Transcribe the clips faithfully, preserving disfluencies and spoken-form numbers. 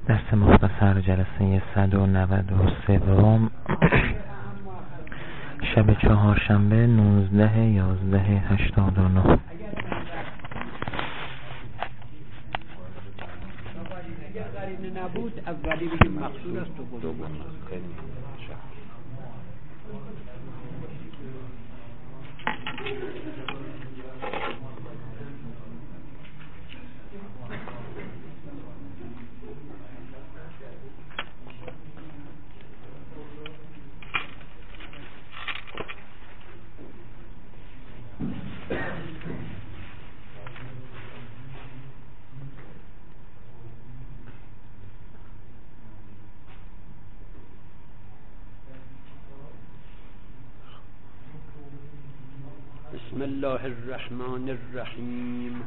درس مختصر جلسه صد و نود و سه شب چهارشنبه نوزده یازده هشتاد و نه. نبود اولی بگیم مقصود است و دوم بسم الله الرحمن الرحیم.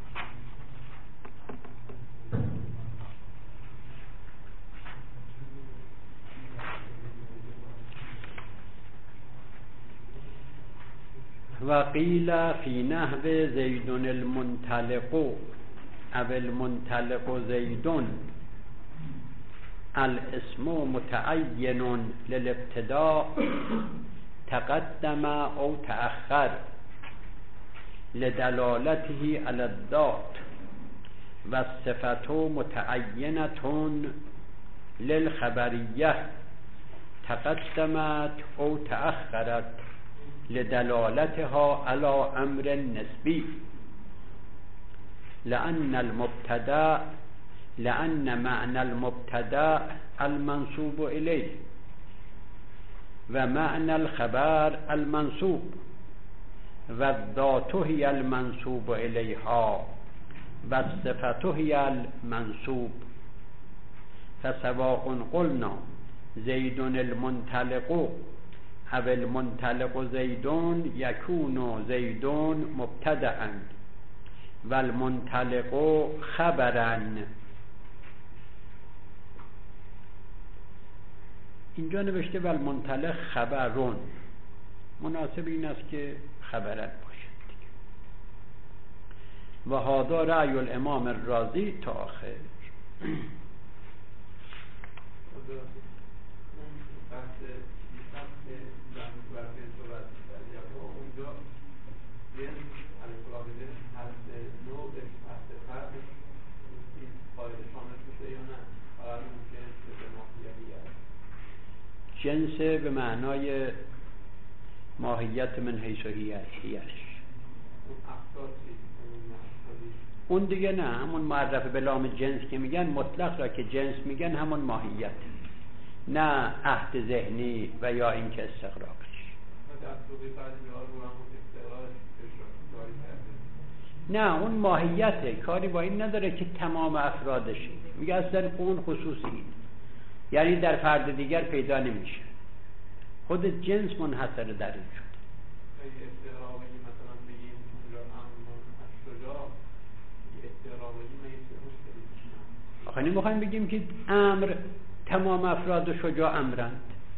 وقیل فی نحو زید المنطلق او المنطلق زید الاسم متعین للابتداء تقدم او تأخر لدلالته على الذات والصفة متعینة للخبریه تقدمت او تأخرت لدلالتها على امر نسبی لأن المبتدأ لأن معنى المبتدأ المنسوب إليه ومعنى الخبر المنسوب والذات هي المنسوب إليها والصفة هي المنسوب فسواء قلنا زيد المنطلق او المنطلق زيد يكون زيد مبتدأ والمنطلق خبرا. اینجا نوشته والمنطلق خبرون، مناسب این است که خبرت باشد دیگه. و هذا رأی الامام الرازی تا آخر. جنس به معنای ماهیت من حیث و هیش. اون دیگه نه، همون معرف به لام جنس که میگن، مطلق را که جنس میگن همون ماهیت، نه عهد ذهنی و یا این که استقراقش. نه اون ماهیته، کاری با این نداره که تمام افرادشه، میگه اصلا اون خصوصی، یعنی در فرد دیگر پیدا نمیشه، خود جنس منحصر در این شد. آخه نمیخوایم بگیم که امر تمام افراد شجاع امرند،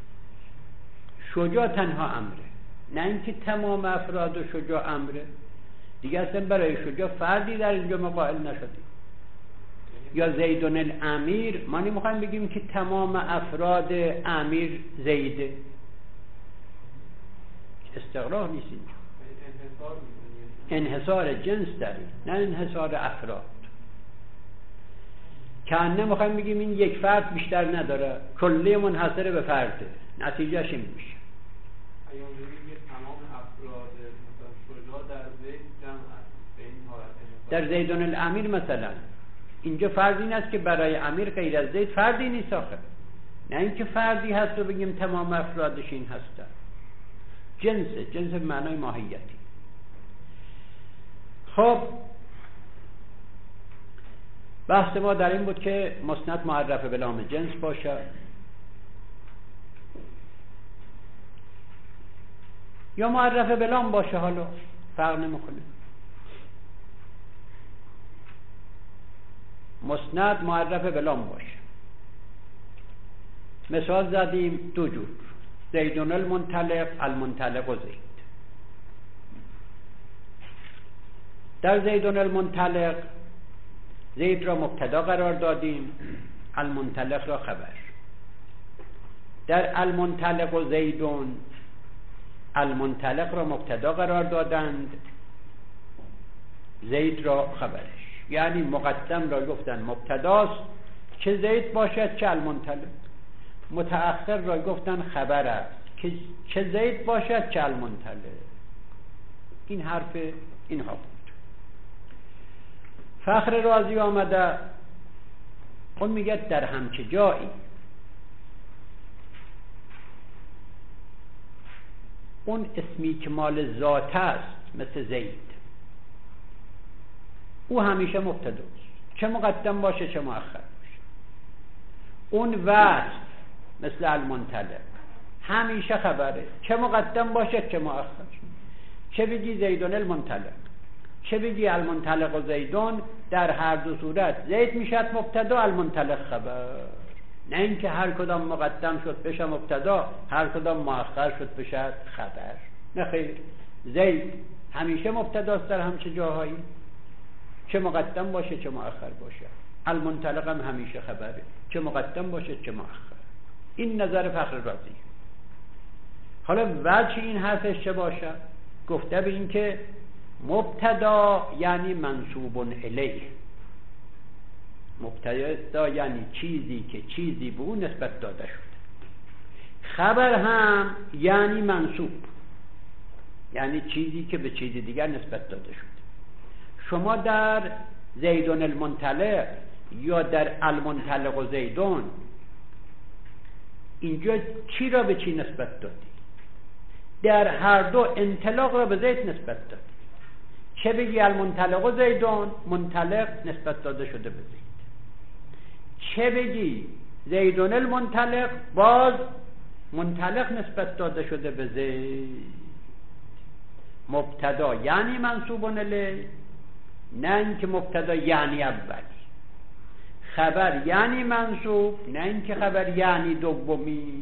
شجاع تنها امره، نه اینکه تمام افراد شجاع امره دیگه. اصلا برای شجاع فردی در اینجا مقایل نشدیم. یا زیدون الامیر، ما نمیخوایم بگیم که تمام افراد امیر زیده، استقرار نیست اینجا، انحصار جنس داریم نه انحصار افراد. که نمیخوایم بگیم این یک فرد بیشتر نداره، کلی منحصر به فرده، نتیجهش این میشه. در زیدون الامیر مثلا اینجا فردی این است که برای امیر غیر از زید فردی نیست آخر، نه اینکه فردی هست و بگیم تمام افرادش این هستن. جنس جنس به معنای ماهیتی. خب بحث ما در این بود که مسند معرف به لام جنس باشه یا معرف به لام باشه، حالا فرق نمیکنه. مسند معرف به لام باشه. مثال زدیم دو جور، زیدون المنطلق، المنطلق و زید. در زیدون المنطلق زید را مبتدا قرار دادیم، المنطلق را خبر. در المنطلق و زیدون المنطلق را مبتدا قرار دادند، زید را خبرش، یعنی مقدم را گفتن مبتداست که زید باشد چه المنطلق، متأخر را گفتن خبر است که چه زید باشد چه المنطلق. این حرف اینها بود. فخر رازی آمده اون میگه در همچه جایی اون اسمی که مال ذات است مثل زید، او همیشه مبتداست، چه مقدم باشه چه مؤخر باشه. اون وصف مثل المنطلق همیشه خبره، چه مقدم باشه چه مؤخر. چه بگی زیدون المنطلق، چه بگی المنطلق و زیدون، در هر دو صورت زید میشد مبتدا، المنطلق خبر. نه اینکه هر کدام مقدم شد بشه مبتدا، هر کدام مؤخر شد بشه خبر. نه خیر، زید همیشه مبتداست در همچه جاهایی، چه مقدم باشه چه مؤخر باشه. المنطلق هم همیشه خبره، چه مقدم باشه چه مؤخر. این نظر فخر رازی. حالا وجه این حرفش چه باشه؟ گفته به این که مبتدا یعنی منصوب الیه، مبتدا یعنی چیزی که چیزی به اون نسبت داده شده. خبر هم یعنی منصوب، یعنی چیزی که به چیزی دیگر نسبت داده شده. شما در زیدون المنطلق یا در المنطلق و زیدون اینجا چی را به چی نسبت دادی؟ در هر دو انطلاق را به زید نسبت دادی. چه بگی المنطلق و زیدون، منطلق نسبت داده شده به زید. چه بگی زیدون المنطلق، باز منطلق نسبت داده شده به زید. مبتدا یعنی منصوب الیه، نه اینکه مبتدا یعنی اولی. خبر یعنی منصوب، نه اینکه خبر یعنی دومی.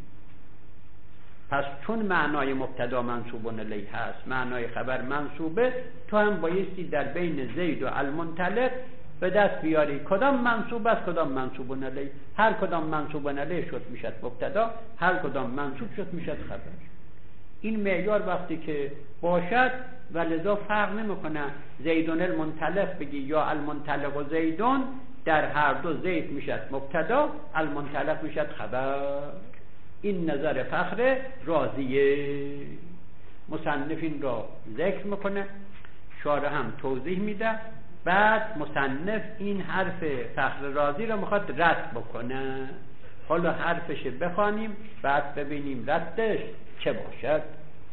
پس چون معنای مبتدا منصوب الیه هست، معنای خبر منصوبه، تو هم بایستی در بین زید و المنطلق به دست بیاری کدام منصوب است کدام منصوب الیه. هر کدام منصوب الیه شد میشد مبتدا، هر کدام منصوب شد میشد خبر. این معیار وقتی که باشد و لذا فرق نمیکنه زیدون المنطلق بگی یا المنطلق و زیدون، در هر دو زید میشد مبتدا، المنطلق میشد خبر. این نظر فخر رازیه. مصنف این را ذکر میکنه، شارح هم توضیح میده. بعد مصنف این حرف فخر رازی را میخواد رد بکنه. حالا حرفش بخوانیم بعد ببینیم ردش چه باشد.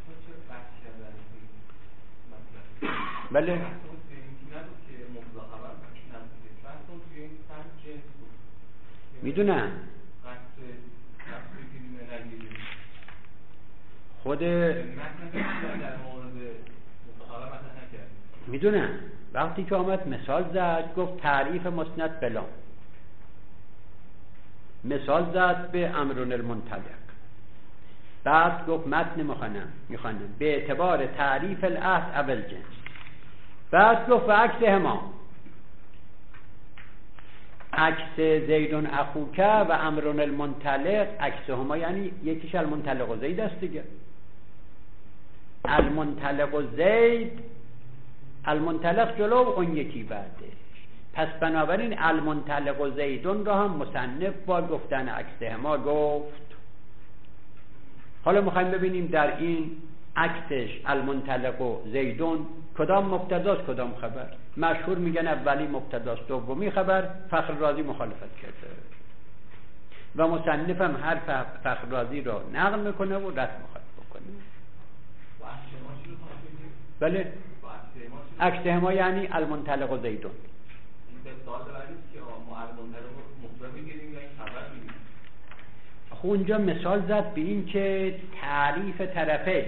بله میدونم خود میدونم وقتی که آمد مثال زد گفت تعریف مسند بلا، مثال زد به امرون المنطلق، بعد گفت متن میخوانم میخوانم به اعتبار تعریف العهد اول جنس، بعد گفت و عکس هما، عکس زیدون اخوکه و امرون المنطلق، عکس هما یعنی یکیش المنطلق و زید است دیگه. المنطلق و زید، المنطلق جلو اون یکی بعدش. پس بنابراین المنطلق و زیدون را هم مصنف با گفتن عکس هما گفت. حالا میخوایم ببینیم در این عکسش المنطلق و زیدون کدام مبتداست کدام خبر. مشهور میگن اولی مبتداست دومی خبر، فخر رازی مخالفت کرده و مصنف هم هر فخر رازی را نقل میکنه و رد میخواد بکنه. بله عکس هما یعنی المنطلق و زیدون. اونجا مثال زد به این که تعریف طرفین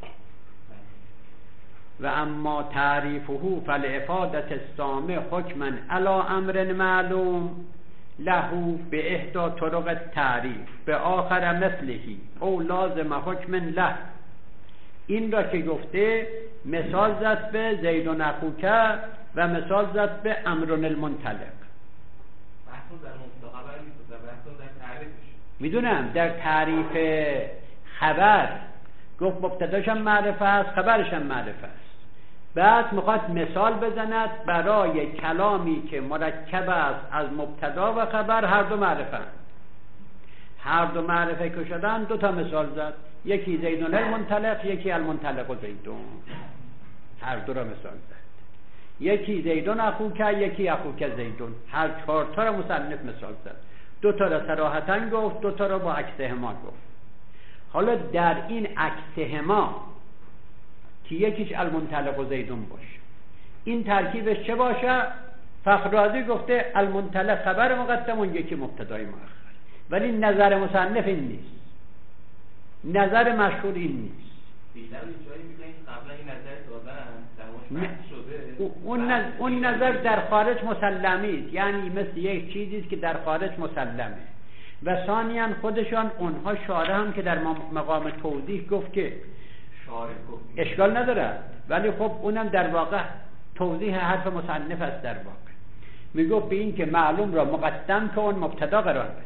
و اما تعریفه فالافادت السامع حکما علی امر معلوم له به احدا طرق تعریف به آخر مثلهی او لازم حکم له. این را که گفته مثال زد به زیدون اخوکه و مثال زد به امرون المنطلق. در مبتدا خبر نیست، بحث در تعریفش. میدونم در تعریف خبر گفت مبتداش هم معرفه است، خبرش هم معرفه است. بعد میخواد مثال بزند برای کلامی که مرکب است از مبتدا و خبر، هر دو معرفه اند. هر دو معرفه که شدن دو تا مثال زد، یکی زیدون المنطلق، یکی المنطلق و زیدون. هر دو را مثال زد، یکی زیدون اخوک، یکی اخوک زیدون. هر چهار تا را مصنف مثال زد، دو تا را صراحتاً گفت، دو تا را با عکسهما گفت. حالا در این عکسهما که یکیش المنطلق و زیدون باشه، این ترکیبش چه باشه؟ فخررازی گفته المنطلق خبر مقدم، اون یکی مبتدای مؤخر. ولی نظر مصنف این نیست، نظر مشهور این نیست. بیشتر جایی میگن قبلا این نظر دادن تماش شده، اون نظر, اون نظر در خارج مسلمی است، یعنی مثل یک چیزی است که در خارج مسلمه. و ثانیاً خودشان اونها شارح هم که در مقام توضیح گفت که اشکال نداره، ولی خب اونم در واقع توضیح حرف مصنف است. در واقع میگفت به این که معلوم را مقدم که اون مبتدا قرار بده،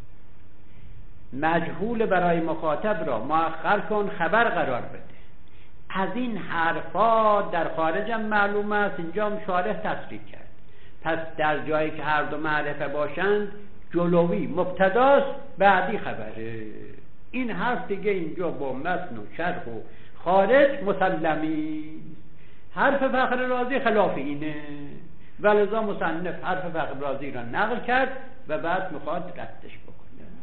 مجهول برای مخاطب را مؤخر کن خبر قرار بده. از این حرفا در خارج هم معلوم است، اینجا هم شارح تصریح کرد. پس در جایی که هر دو معرفه باشند، جلوی مبتداست، بعدی خبره. این حرف دیگه اینجا با متن و شرح و خارج مسلمی. حرف فخررازی خلاف اینه، ولذا مصنف حرف فخررازی را نقل کرد و بعد میخواد ردش بکنه.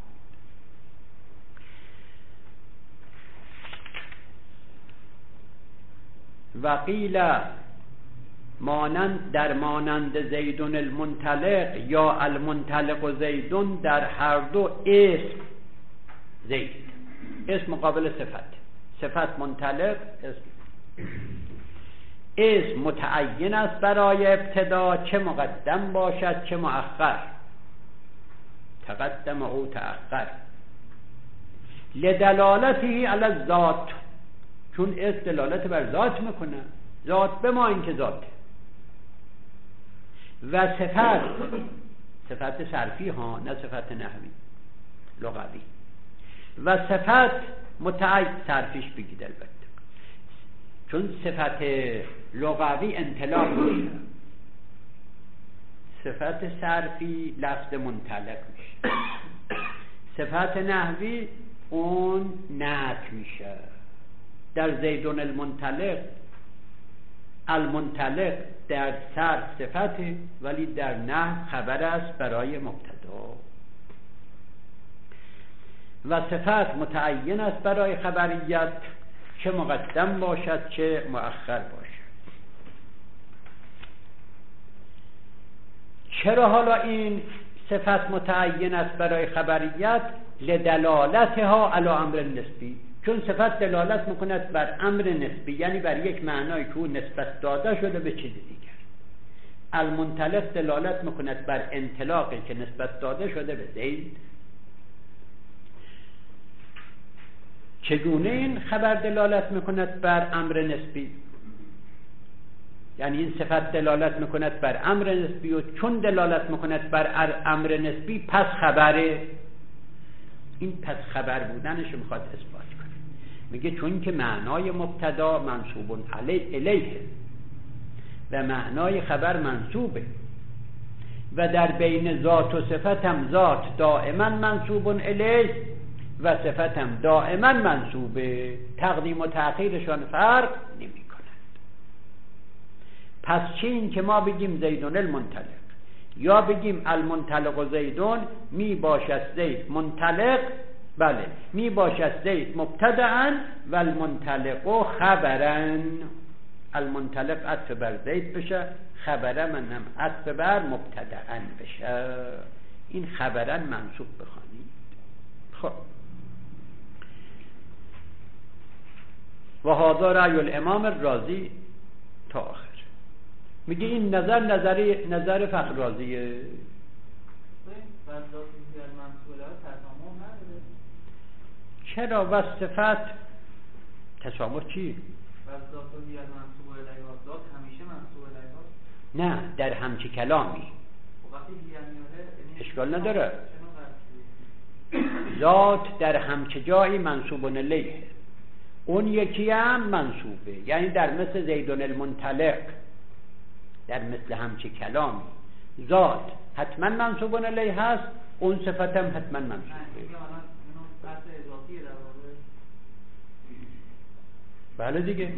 وقیل مانند در مانند زیدون المنطلق یا المنطلق و زیدون، در هر دو اسم زید، اسم مقابل صفت، صفت منطلق، اسم اسم متعین است برای ابتدا، چه مقدم باشد چه مؤخر، تقدم او تأخر. لدلالته علی الذات، چون اسم دلالت بر ذات میکنه، ذات به ما این که ذاته. و صفت، صفت صرفی ها نه صفت نحوی لغوی. و صفت متعین، صرفیش بگید البته، چون صفت لغوی انطلاق میشه، صفت صرفی لفظ منطلق میشه، صفت نحوی اون نعت میشه. در زیدون المنطلق، المنطلق در صرف صفته ولی در نحو خبر است برای مبتدا. و صفت متعین است برای خبریت، چه مقدم باشد چه مؤخر باشد. چرا حالا این صفت متعین است برای خبریت؟ لدلالتها علی امر نسبی، چون صفت دلالت میکند بر امر نسبی، یعنی بر یک معنای که اون نسبت داده شده به چیز دیگر. المنطلق دلالت میکند بر انطلاقی که نسبت داده شده به زید. چگونه این خبر دلالت میکند بر امر نسبی؟ یعنی این صفت دلالت میکند بر امر نسبی و چون دلالت میکند بر امر نسبی پس خبره. این پس خبر بودنش میخواد اثبات کنه. میگه چون که معنای مبتدا منصوب علی الیه و معنای خبر منصوبه و در بین ذات و صفت هم ذات دائما منصوب الیه و صفت هم دائما منصوبه، تقدیم و تأخیرشان فرق نمی کند. پس چه این که ما بگیم زیدون المنطلق یا بگیم المنطلق و زیدون، می باشد زید منطلق، بله می باشد زید مبتدأ و المنطلق خبرن. المنطلق عطف بر زید بشه، خبرن منم عطف بر مبتدأ بشه. این خبرن منصوب بخوانید. خب و هذا رأی الامام الرازی تا آخر. میگه این نظر نظری نظر فخررازیه. چرا و صفت تسامح چی؟ نه در همچی کلامی اشکال اشکال نداره. ذات در همچه جایی منصوبون الیه، اون یکی هم منصوبه، یعنی در مثل زیدون المنطلق، در مثل همچه کلامی ذات حتما منصوبون الیه هست، اون صفت هم حتما منصوبه. بله دیگه،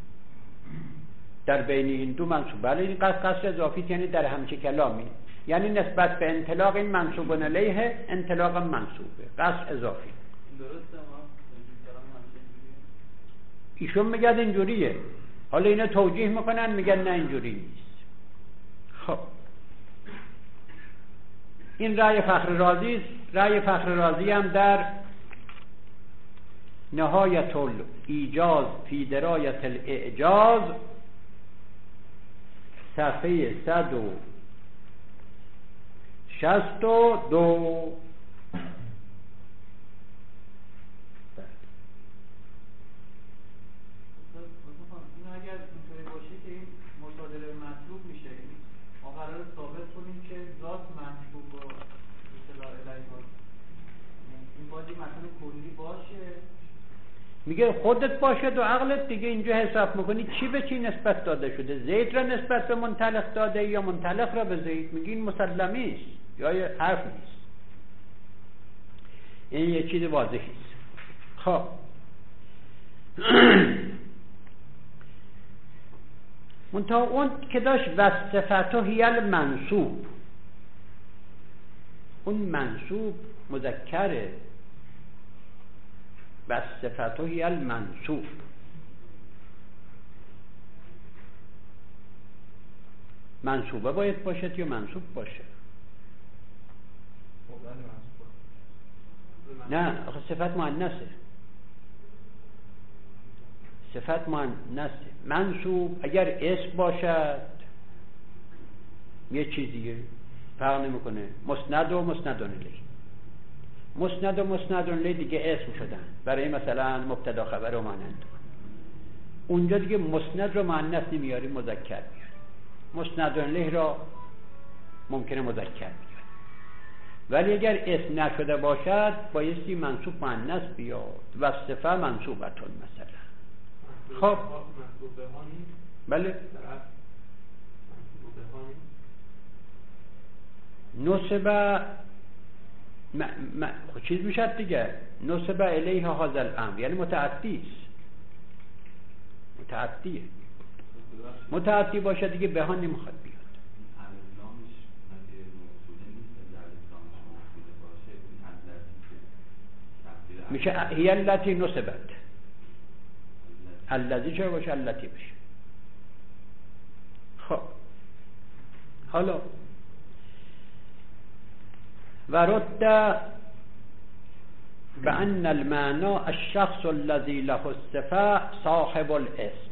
در بین این دو منصوب. بله این قصد قصد اضافی، یعنی در همچه کلامی، یعنی نسبت به انطلاق این منصوبون الیه انطلاق منصوبه، قصد اضافی. ایشون میگن اینجوریه، حالا اینا توجیه میکنن میگن نه اینجوری نیست. خب این رأی فخر رازی است. رأی فخر رازی هم در نهایت الایجاز فی درایت الاعجاز صفحه صد و شصت و دو. میگه خودت باشد و عقلت دیگه، اینجا حساب میکنی چی به چی نسبت داده شده، زید را نسبت به منطلق داده یا منطلق را به زید. میگی این مسلمی است یا یه حرف نیست، این یه چیز واضحی است. خب منتها اون که داشت وصفتو هیل منصوب، اون منصوب مذکره، وصفتو هیل منصوب. منصوبه باید باشد یا منصوب باشه؟ نه آخه صفت مؤنثه، صفت مؤنثه. منصوب اگر اسم باشد یه چیزیه، فرق نمیکنه. مسند و مسند الیه، مسند و مسند الیه دیگه اسم شدن برای مثلا مبتدا خبر و مانند. اونجا دیگه مسند رو مؤنث نمیاری، مذکر میاری. مسند الیه را ممکنه مذکر بیاری، ولی اگر اسم نشده باشد بایستی منصوب مؤنث بیاد. وصفه منصوبتون مثلا. خب بله نصب م... م... خب چیز میشد دیگه، نصب الیه هذا الامر، یعنی متعدی است، متعدیه. متعدی باشه دیگه بهان نمیخواد بیاد. میشه هی التی نصبت، الذی چه باشه التی بشه. خب حالا ورد بأن المعنى الشخص الذي له الصفة صاحب الاسم.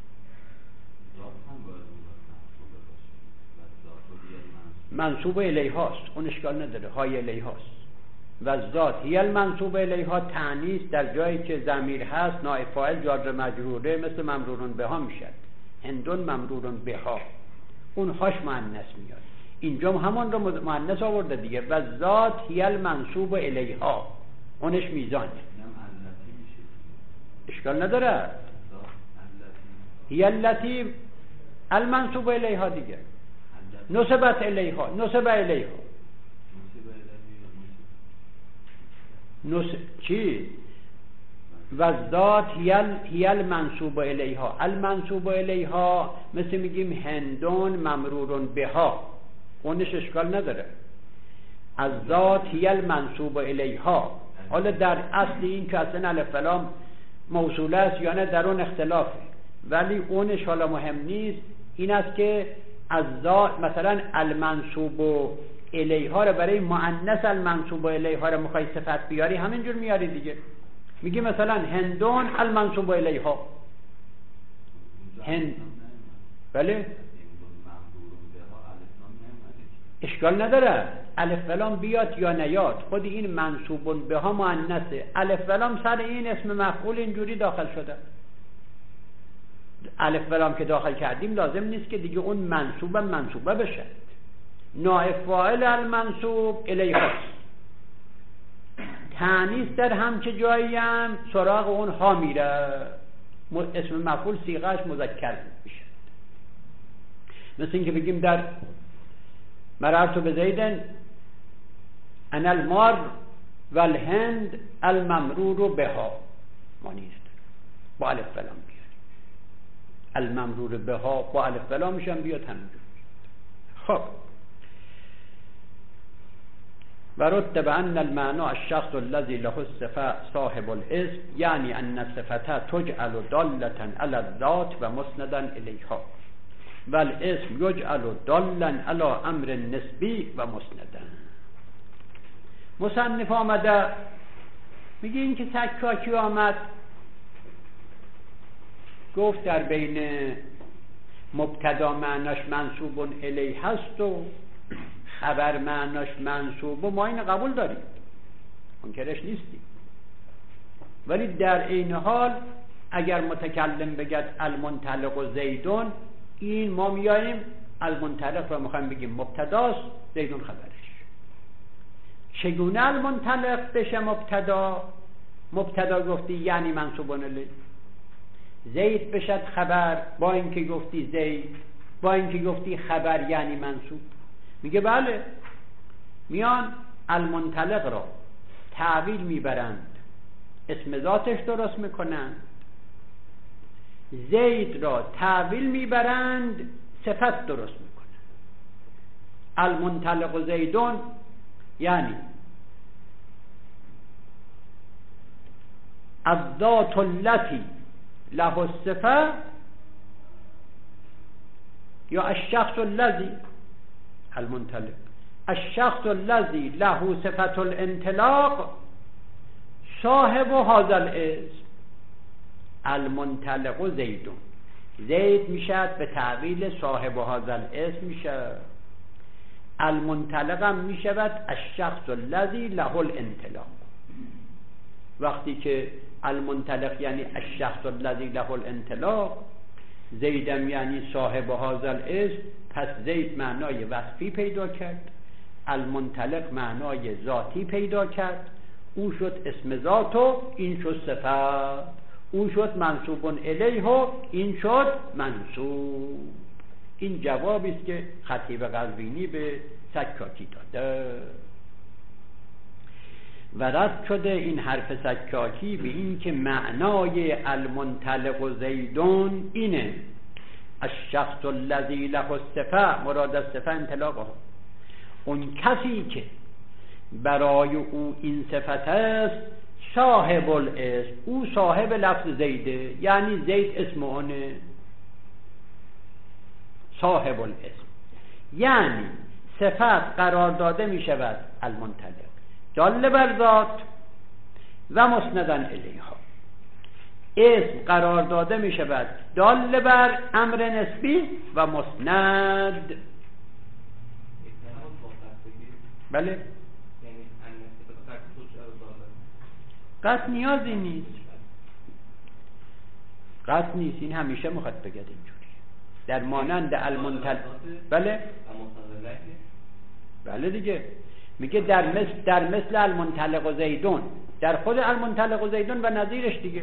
منصوب الیه هاست، اون اشکال نداره، های الیه هاست. و ذات هی المنصوب الیها تانیث در جایی که ضمیر هست، نائب فاعل جار مجروره، مثل ممرورون بها میشد. هندون ممرورون بها، اون هاش مؤنث میاد. اینجا همون رو مؤنث آورده دیگه. و ذات هی المنصوب الیها، اونش میزانه، اشکال نداره. هی التی المنصوب الیها دیگه، نصبت الیها، نصب الیها. نص... چی؟ و ذات هی المنصوب الیها، المنصوب الیها مثل میگیم هندون ممرورون بها، اونش اشکال نداره. از ذات هی المنصوب الیها. حالا در اصل این که اصلا الف لام موصوله است یا نه در اون اختلافه، ولی اونش حالا مهم نیست. این است که از ذات مثلا المنصوب الیها رو برای مؤنث المنصوب الیها رو میخوای صفت بیاری، همینجور میاری دیگه. میگی مثلا هندون المنصوب الیها، هند، بله اشکال نداره. الف لام بیاد یا نیاد، خود این منصوب به ها مؤنثه. الف لام سر این اسم مفعول اینجوری داخل شده. الف لام که داخل کردیم لازم نیست که دیگه اون منصوب منصوبه بشه. نائب فاعل المنصوب الیه است. تانیث در همچه جایی هم سراغ اون ها میره، اسم مفعول صیغه‌اش مذکر میشه. مثل اینکه بگیم در مررت بزیدن انا المار و الهند الممرور بها، ما نیست با الف بلام بیاد، الممرور بها با الف بلام میشن بیاد همینجور. خب و رتب ان المعنى الشخص الذي له الصفه صاحب الاسم، یعنی ان الصفه تجعل دالة على الذات و مسندا الیها و الاسم یجعل دالا على امر نسبی و مسندا. مصنف آمده میگه این که سکاکی آمد گفت در بین مبتدا معناش منصوب الیه هست و خبر معناش منصوب و ما این قبول داریم، منکرش نیستیم، ولی در این حال اگر متکلم بگد المنطلق و زیدون، این ما میاییم المنطلق را میخوایم بگیم مبتداست، زیدون خبرش. چگونه المنطلق بشه مبتدا؟ مبتدا گفتی یعنی منصوب الیه، زید بشد خبر با اینکه گفتی زید، با اینکه گفتی خبر یعنی منصوب. میگه بله، میان المنطلق را تعویل میبرند، اسم ذاتش درست میکنند، زید را تعویل میبرند، صفت درست میکنند. المنطلق و زیدون یعنی الذات التي له الصفه یا الشخص الذي المنطلق الشخص الذي له صفة الانطلاق صاحب هذا الاسم المنطلق زیدون. زید میشد به تعویل صاحب هذا الاسم میشه، المنطلق هم میشود الشخص الذي له الانطلاق. وقتی که المنطلق یعنی الشخص الذي له الانطلاق، زیدم یعنی صاحب هذا الاسم، پس زید معنای وصفی پیدا کرد، المنطلق معنای ذاتی پیدا کرد، او شد اسم ذات و این شد صفت، او شد منصوب الیه و این شد منصوب. این جوابی است که خطیب قزوینی به سکاکی داده و رد شده این حرف سکاکی به این که معنای المنطلق و زیدون اینه الشخص الذی له الصفه، مراد از صفه انطلاقه، اون کسی که برای او این صفت است، صاحب الاسم، او صاحب لفظ زیده، یعنی زید اسم اونه، صاحب الاسم، یعنی صفت قرار داده می شود المنطلق دال بر ذات و مسندا الیها، اسم قرار داده می شود دال بر امر نسبی و مسند. بله قط نیازی نیست، قط نیست، این همیشه میخواد بگد اینجوری در مانند المنطلق. بله بله دیگه میگه در مثل در مثل المنطلق و زیدون، در خود المنطلق و زیدون و نظیرش دیگه.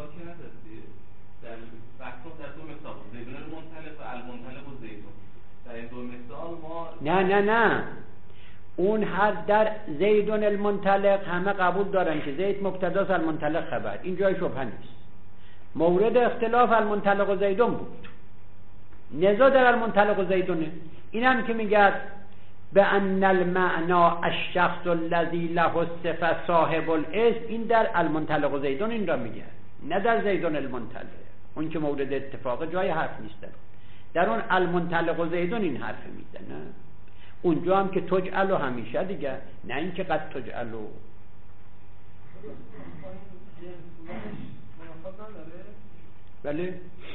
نه نه نه اون هر در زیدون المنطلق همه قبول دارن که زید مبتداست، المنطلق خبر، این جای شبهه نیست. مورد اختلاف المنطلق و زیدون بود، نزاع در المنطلق و زیدونه. این هم که میگه به ان المعنا الشخص الذی له الصفه صاحب الاسم، این در المنطلق و زیدون این را میگه، نه در زیدون المنطلق. اون که مورد اتفاق جای حرف نیست، در, در اون المنطلق و زیدون این حرف میزنه. اونجا هم که تجعلو همیشه دیگه، نه این که قد تجعلو. بله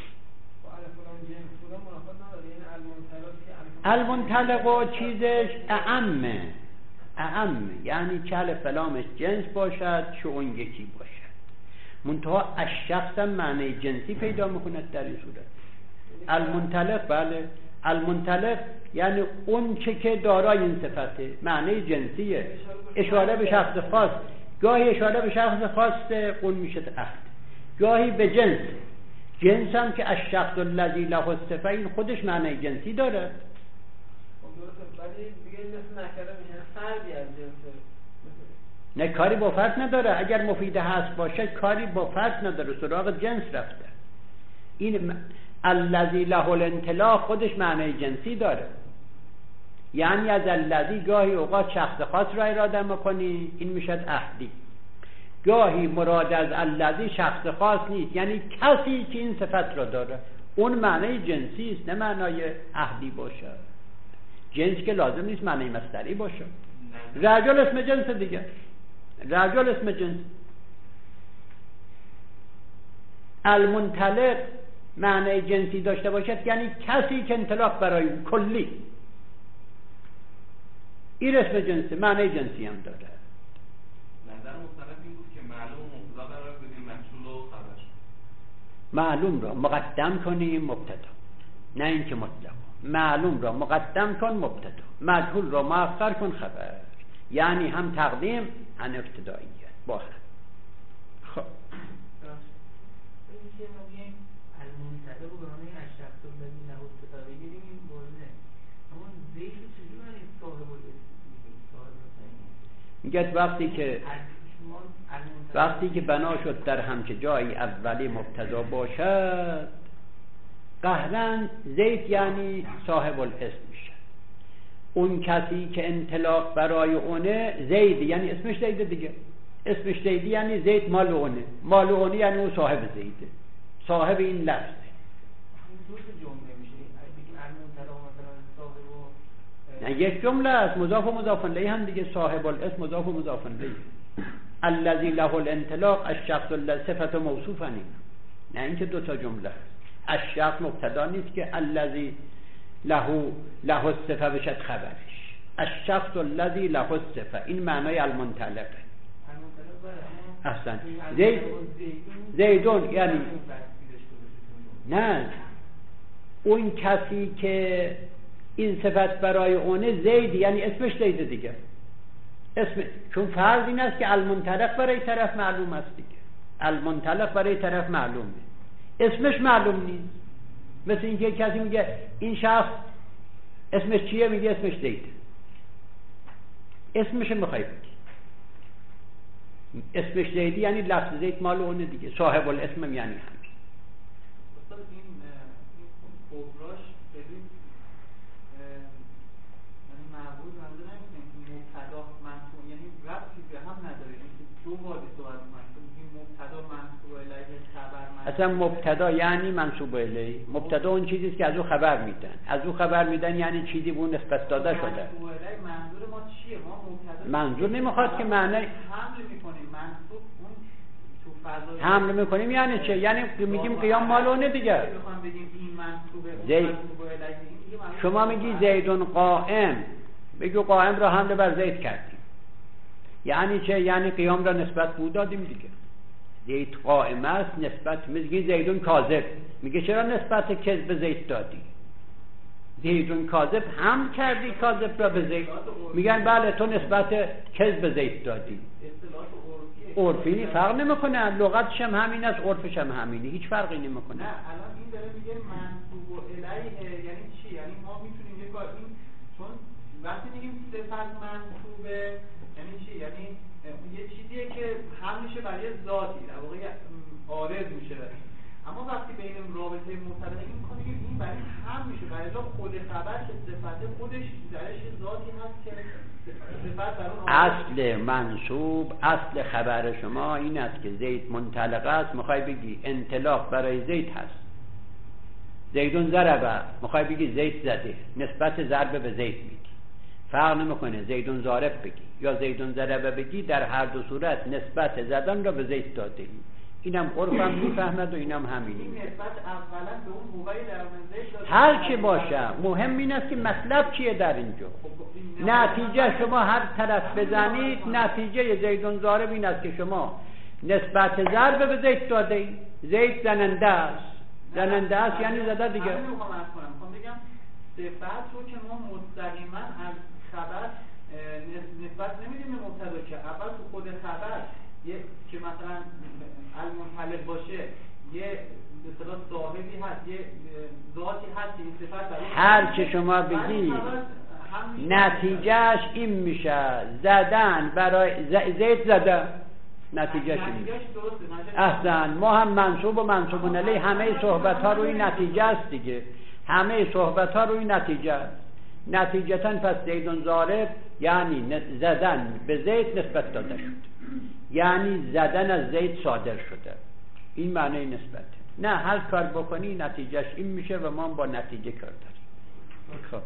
المنطلق و چیزش اعمه، اعمه یعنی که الف فلامش جنس باشد، چه اون یکی باشد، منتها الشخص هم معنی جنسی پیدا میکند در این صورت. المنطلق بله المنطلق یعنی اون چه که دارای این صفته، معنی جنسیه، اشاره به شخص خاص. گاهی اشاره به شخص خاصه، اون میشه عهد. گاهی به جنس، جنس هم که الشخص الذی له الصفه، این خودش معنی جنسی داره. ولی دیگه مثل نکره میشه فردی از جنس، نه کاری با فرد نداره. اگر مفید هست باشه کاری با فرد نداره، سراغ جنس رفته. این الذی له الانطلاق خودش معنی جنسی داره. یعنی از الذی گاهی اوقات شخص خاص را اراده میکنی، این میشه عهدی. گاهی مراد از الذی شخص خاص نیست، یعنی کسی که این صفت را داره، اون معنی جنسی است، نه معنی عهدی باشه. جنس که لازم نیست معنی مصدری باشه. رجل اسم جنس دیگه، رجل اسم جنس. المنطلق معنی جنسی داشته باشد یعنی کسی که انطلاق برای کلی، این اسم جنس، معنی جنسی هم داره. نظر مختلف این بود که معلوم مبتدا قرار بدیم محصول و خبر. معلوم را مقدم کنیم مبتدا، نه اینکه مطلق. معلوم را مقدم کن مبتدا، مجهول را مؤخر کن خبر. یعنی هم تقدیم هم ابتداییت با هم. خب این که ما بگیم المنطلق رو به معنی الشخص الذی له الصفه بگیریم، این واضحه. اما زید چجوری صاحب الاسم میگه وقتی که وقتی که بنا شد در همچه جایی اولی مبتدا باشد، قهرن زید یعنی صاحب الاسم میشه. اون کسی که انطلاق برای اونه زید، یعنی اسمش زیده دیگه. اسمش زیدی یعنی زید مال اونه، مال اونه یعنی اون صاحب زیده، صاحب این لفظه. دو تا جمله میشه، بگیم المنطلق مثلا صاحب و نه یک جمله است، مضاف و مضاف الیه هم دیگه. صاحب الاسم مضاف و مضاف الیه. الذی له الانطلاق الشخص الذی صفت موصوفا، نه اینکه دو تا جمله است. الشخص مبتدا نیست که الذی له له الصفه بشد خبرش. الشخص الذی له الصفه، این معنای المنطلقه. احسن. زید زیدون یعنی نه اون کسی که این صفت برای اونه زید، یعنی اسمش زیده دیگه. اسم چون فرض این است که المنطلق برای طرف معلوم است دیگه. المنطلق برای طرف معلومه، اسمش معلوم نیست. مثل اینکه کسی میگه این شخص اسمش چیه، میگه اسمش زید. اسمش میخوای بگی اسمش زیدی، یعنی لفظ زید مال اونه دیگه. صاحب الاسم یعنی همین. مثلا این این کبراش بدون یعنی معبود منظور نمیکنه مبتدا منصوب، یعنی ربطی به هم نداره. این دو وادی صحبت می‌کنیم، این مبتدا منصوب الیه خبر منصوب. اصلا مبتدا یعنی منصوب الیه. مبتدا اون چیزی است که از او خبر میدن. از او خبر میدن یعنی چیزی به اون نسبت داده شده. منصوب الیه منظور ما چیه؟ ما مبتدا منظور نمیخواد که معنی حمل می‌کنیم. منصوب اون تو فضای حمل میکنیم یعنی چه؟ یعنی میگیم قیام مال اونه دیگه. میخوام بگیم این منصوبه اون زید. منصوب الیه، این دیگه معلومه. شما میگی زیدون قائم، بگو قائم را حمله بر زید کردیم، یعنی چه؟ یعنی قیام را نسبت بود دادیم دیگه. زید قائم است، نسبت میگی زیدون کاذب، میگه چرا نسبت کذب به زید دادی؟ زیدون کاذب هم کردی کاذب را به زید. میگن بله تو نسبت کذب به زید دادی. اصطلاح عرفی عرفی فرق نمیکنه، لغتش هم همین است، عرفش هم همینه، هیچ فرقی نمیکنه. نه الان این داره میگه منصوب الیه یعنی چی؟ یعنی ما میتونیم یه کار این، چون وقتی میگیم صفت منصوبه یعنی چی؟ یعنی اون یه چیزیه که هم میشه برای ذاتی، در واقع عارض میشه. اما وقتی بین رابطه مطلقه این کنه این برای هم میشه، برای خود خبر که صفت خودش درش ذاتی هست که صفت در اون اصل منصوب، اصل خبر شما این است که زید منطلق است، میخوای بگی انطلاق برای زید هست. زیدون ضربه، میخوای بگی زید زده، نسبت ضربه به زید میگی. فرق نمیکنه زیدون ضارب بگی یا زیدون ضربه بگی، در هر دو صورت نسبت زدن را به زید داده ای. اینم عرفم میفهمد و اینم همینی. این نسبت اولا به اون هوای در زید داده. هر چی باشه مهم این است که مطلب چیه در اینجا. نتیجه شما هر طرف بزنید، نتیجه زیدون ضارب این است که شما نسبت ضرب به زید داده ای. زید زننده است، زننده است یعنی زده دیگه. من میخوام عرض کنم، میخوام بگم صفت رو که ما مستقیما از خبر نسبت نمیدیم به مبتدا، که اول تو خود خبر یه که مثلا المنطلق باشه یه مثلا صاحبی هست، یه ذاتی هست، این صفت برای هر چه شما بگی نتیجهش این میشه زدن برای زید زده، نتیجهش این میشه. احسن، ما هم منصوب و منصوبون علیه همه صحبت ها روی نتیجه است دیگه، همه صحبت ها روی نتیجه است. نتیجتاً پس زیدون ضارب یعنی زدن به زید نسبت داده شد، یعنی زدن از زید صادر شده، این معنی نسبت. نه هر کار بکنی نتیجهش این میشه و ما با نتیجه کار داریم. خب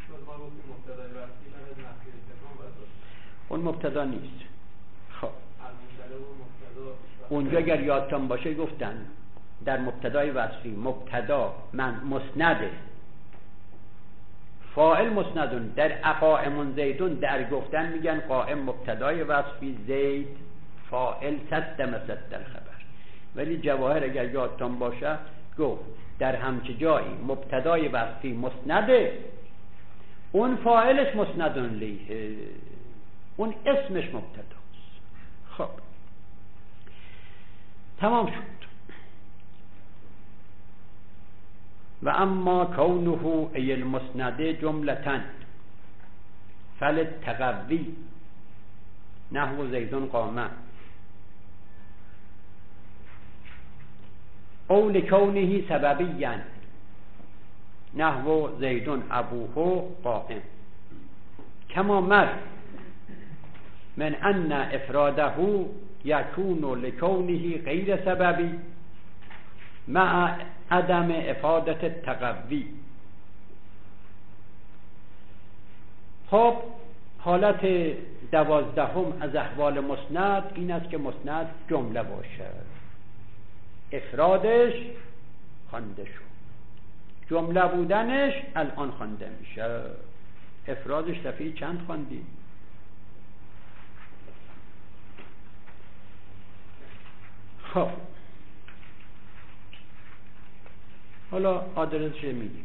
اون مبتدا نیست. خب اونجا اگر یادتان باشه گفتن در مبتدای وصفی مبتدا من مسنده، فاعل مسندون، در اقائمون زیدون در گفتن میگن قائم مبتدای وصفی، زید فاعل صدم صد الخبر. ولی جواهر اگر یادتان باشه گفت در همچه جایی مبتدای وصفی مسنده، اون فاعلش مسندون لیه، اون اسمش مبتداست. خب تمام شد. و اما کونه ای المسنده جملتن فللتقوی نحو زیدون قامه او لکونه سببیا نحو زیدون ابوه قائم کما مر من ان افراده یکون لکونه غیر سببی مع عدم افادت التقوی. خب حالت دوازدهم از احوال مسند این است که مسند جمله باشد، افرادش خوانده شد، جمله بودنش الان خوانده میشه. افرادش دفعه چند خواندی؟ خب حالا آدرسش میگیم.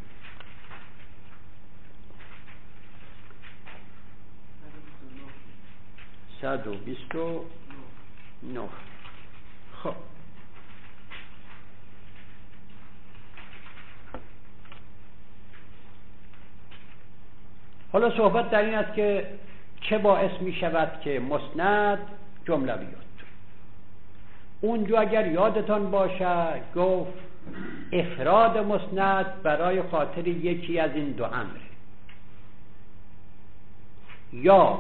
صد و بیست و نه. خب حالا صحبت در این است که چه باعث می شود که مسند جمله بیاد. اونجا اگر یادتان باشه گفت افراد مسند برای خاطر یکی از این دو امر، یا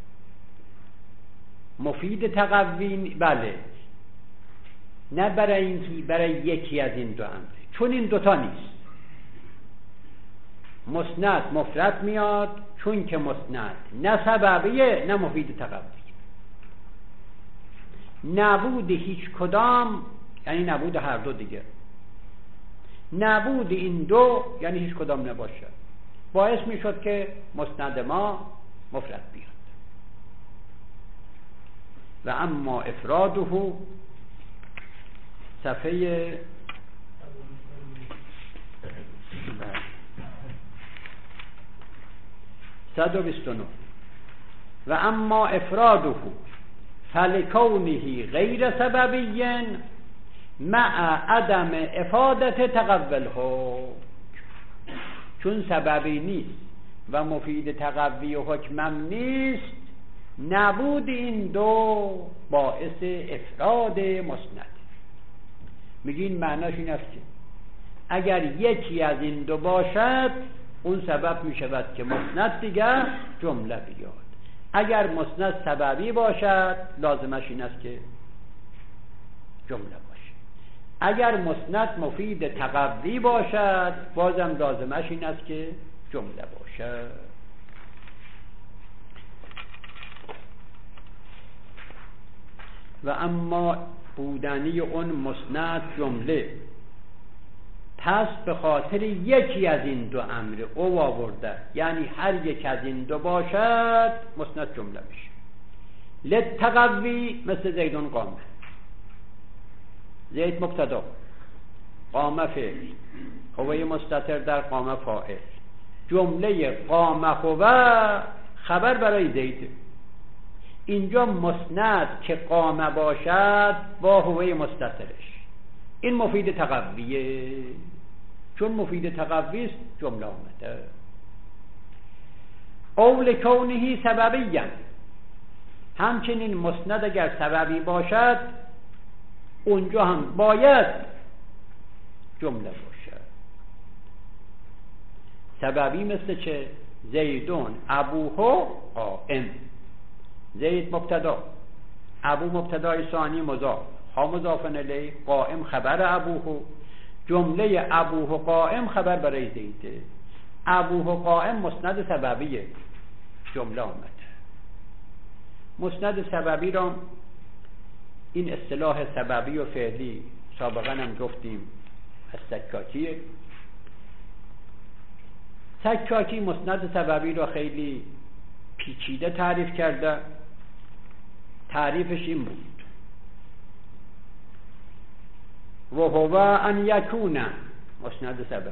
مفید تقوی، بله، نه برای اینکه برای یکی از این دو امر، چون این دوتا نیست. مسند مفرد میاد چون که مسند نه سببیه نه مفید تقوی. نبود هیچ کدام یعنی نبود هر دو دیگه، نبود این دو یعنی هیچ کدام نباشه، باعث می شد که مسند ما مفرد بیاد. و اما افراده صفحه صد و بیست و نه. و اما افراده فلکونه غیر سببی مع عدم افادت تقوی الحکم، چون سببی نیست و مفید تقوی و حکمم نیست، نبود این دو باعث افراد مسند. میگین معناش این است که اگر یکی از این دو باشد اون سبب میشود که مسند دیگر جمله بیاد. اگر مسند سببی باشد لازمش این است که جمله باشه. اگر مسند مفید تقوی باشد بازم لازمش این است که جمله باشد. و اما بودنی اون مسند جمله، پس به خاطر یکی از این دو امر او آورده، یعنی هر یک از این دو باشد مسند جمله میشه. للتقوی مثل زیدون قامه، زید مبتدا، قامه فعل، هوای مستتر در قامه فاعل، جمله قام هو خبر برای زید. اینجا مسند که قام باشد با هوه مستترش، این مفید تقویه، چون مفید تقوی است جمله آمده. اول کونه سببی، همچنین مسند اگر سببی باشد اونجا هم باید جمله باشد. سببی مثل چه؟ زیدون ابوه قائم، زید مبتدا، ابو مبتدای ثانی مضاف، ها مضاف الیه، قائم خبر ابوه، جمله ابوه قائم خبر برای زیده. ابوه قائم مسند سببیه، جمله آمد. مسند سببی را، این اصطلاح سببی و فعلی سابقا هم گفتیم از سکاکیه. سکاکی مسند سببی را خیلی پیچیده تعریف کرده. تعریفش این بود: و هو ان یکون، مسند سبب،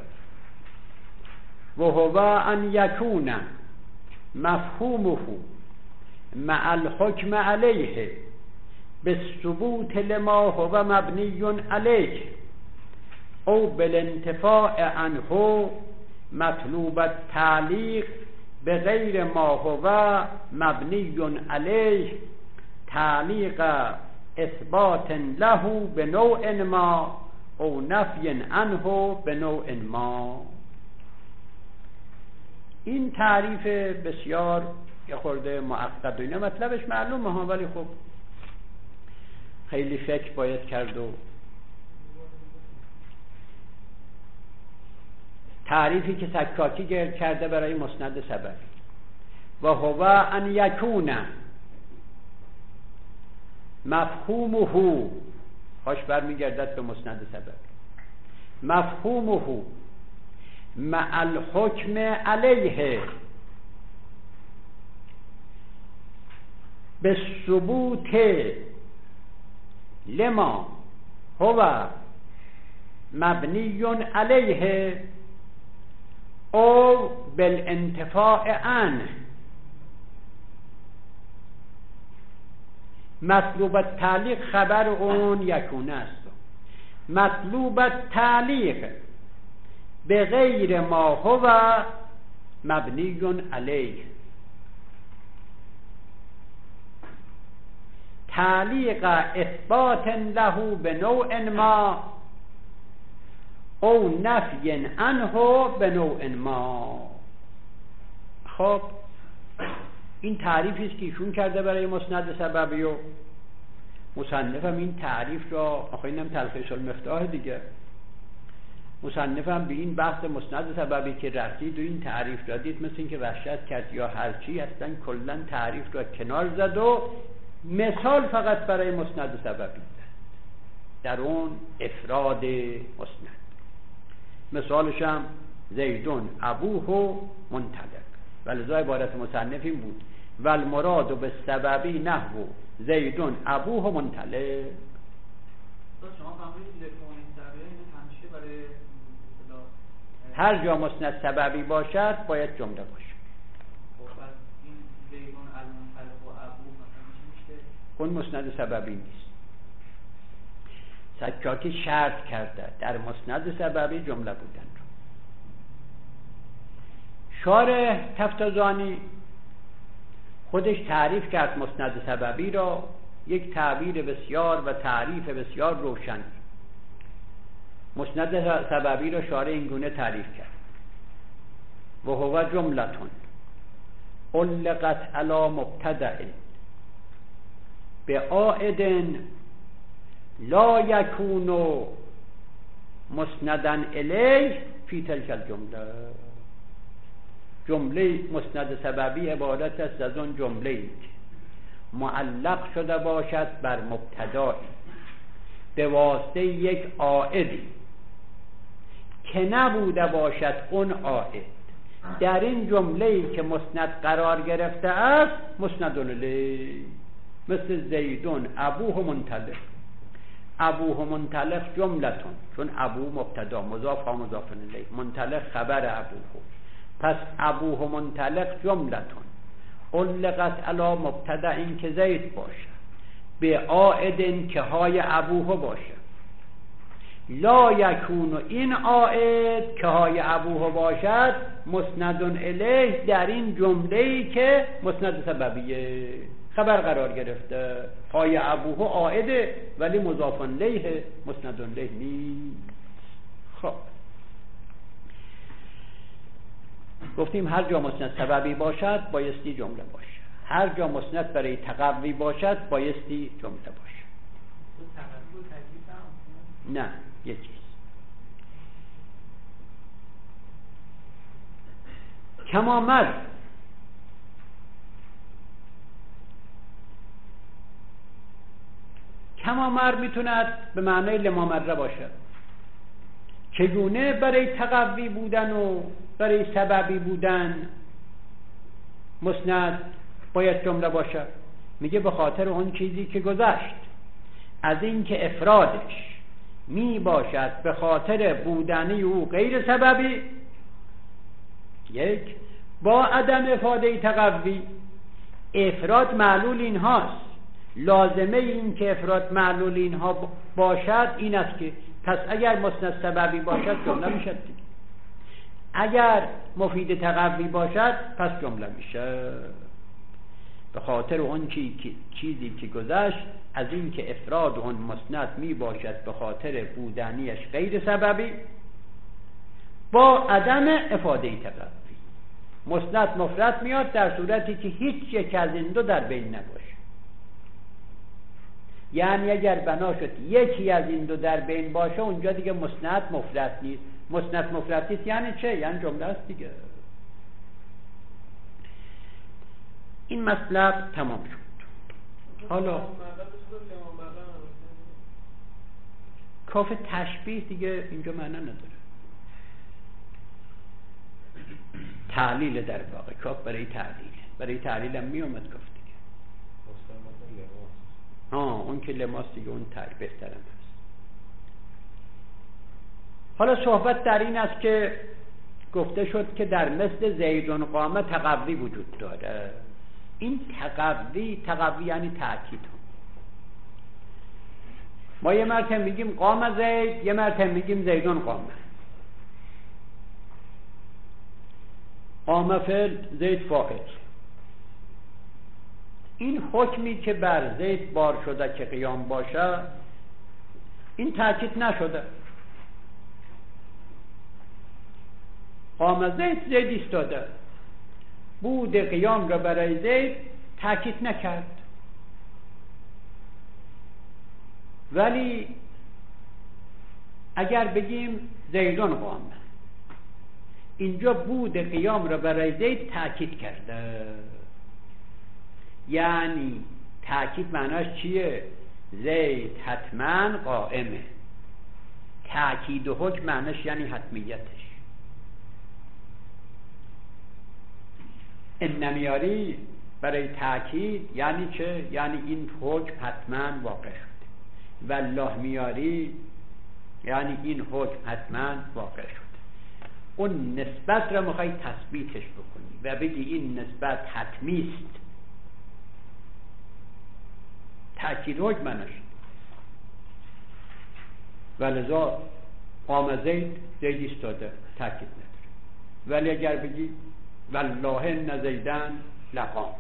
و هو ان یکون مفهومه مع الحکم علیه بالثبوت لما هو مبنی علیه او بالانتفاع عنه مطلوب التعلیق بغیر ما هو مبنی علیه تعلیق اثبات له به نوع ما او نفی عنه به نوع ما. این تعریف بسیار یه خورده معقد و اینا، مطلبش معلومه ها، ولی خب خیلی فکر باید کرد. و تعریفی که سکاکی گرد کرده برای مسند سبب: و هو ان یکون مفهومه، هاش برمیگردد به مسند سبب، مفهومه مع الحکم علیه بالثبوت لما هو مبنی علیه او بالانتفاع عنه مطلوب التعلیق خبر اون یکون است. مطلوب التعلیق به غیر ما هو مبنی علیه، تعلیق اثبات له به نوع ما او نفی عنه به نوع ما. خب این تعریفی است که ایشون کرده برای مسند سببی و مصنفم این تعریف را، آخه اینم تلخیص المفتاح دیگه، مصنفم به این بحث مسند سببی که رسید و این تعریف را دید، مثل این که وحشت کرد یا هرچی، اصلا کلا تعریف را کنار زد و مثال فقط برای مسند سببی زد، در اون افراد مسند. مثالش هم زیدون ابوه منطلق، ولذا عبارت مصنف این بود: و المراد به سببی نحو زیدون ابوه منطلق. شما فهمید لکون سببی همیشه برای هر جا مسند سببی باشد باید جمله باشه. خب این زیدون المنطلق و ابوه مثلا میشه؟ اون مسند سببی نیست. سکاکی شرط کرده در مسند سببی جمله بودن. شارح تفتازانی خودش تعریف کرد مسند سببی را، یک تعبیر بسیار و تعریف بسیار روشن. مسند سببی را شارح اینگونه تعریف کرد: و هو جملتون علقت علی مبتدأ بعائد لا یکون مسندا الیه فی تلک الجمله. جمله مسند سببی عبارت است از اون جمله که معلق شده باشد بر مبتدایی به واسطه یک عائدی که نبوده باشد اون عائد در این جمله‌ای که مسند قرار گرفته است مسند الیه. مثل زیدون ابوه منطلق، ابوه منطلق جملتون، چون ابو مبتدا مضاف ها مضاف الیه، منطلق خبر ابوه، پس ابوه منطلق جملتون علقت علی مبتدا این که زید باشه به عائد که های ابوه باشه لا یکون این عائد که های ابوه باشد مسند الیه در این جمله‌ای که مسند سببیه خبر قرار گرفته های ابوه عائده ولی مضاف الیه مسند الیه نیست. خب گفتیم هر جا مسند سببی باشد بایستی جمله باشه، هر جا مسند برای تقوی باشد بایستی جمله باشه. نه یه چیز کمامر کمامر میتوند به معنای لمامره باشه. چگونه برای تقوی بودن و برای سببی بودن مسند باید جمله باشه؟ میگه به خاطر اون چیزی که گذشت از این که افرادش می باشد به خاطر بودنی او غیر سببی، یک با عدم افاده تقوی. افراد معلول این هاست، لازمه این که افراد معلول اینها باشد این است که پس اگر مسند سببی باشد جمله میشد دیگه، اگر مفید تقوی باشد پس جمله میشه. به خاطر اون چیزی که گذشت از این که افراد اون مسند می باشد به خاطر بودنیش غیر سببی با عدم افاده تقوی. مسند مفرد میاد در صورتی که هیچ یک از این دو در بین نباشه. یعنی اگر بنا شد یکی از این دو در بین باشه اونجا دیگه مسند مفرد نیست. مسند مفرد نیست یعنی چه؟ یعنی جمله است دیگه. این مطلب تمام شد. حالا کاف تشبیه دیگه اینجا معنی نداره، تعلیل در واقع کاف برای تعلیل، برای تعلیل هم می اومد کاف دیگه. ها اون که لماس دیگه اون تعلیل بهترم هست. حالا صحبت در این است که گفته شد که در مثل زیدون قامه تقوی وجود داره. این تقوی تقوی یعنی تأکید. ما یه مرتبه میگیم قام زید، یه مرتبه میگیم زیدون قامه. قام فعل، زید فاعل. این حکمی که بر زید بار شده که قیام باشه این تأکید نشده. قام زید، زید ایستاده، بود قیام را برای زید تأکید نکرد. ولی اگر بگیم زیدون قام، اینجا بود قیام را برای زید تأکید کرده. یعنی تأکید معناش چیه؟ زید حتما قائمه. تأکید و حکم معناش یعنی حتمیتش. این نمیاری برای تأکید یعنی چه؟ یعنی این حکم حتما واقع شده. والله میاری یعنی این حکم حتما واقع شده. اون نسبت را میخوای تثبیتش بکنی و بگی این نسبت حتمی است. تأکید حکم معناش. ولذا قام زید، زید ایستاده، تأکید نداره. ولی اگر بگی والله نزیدن لقام،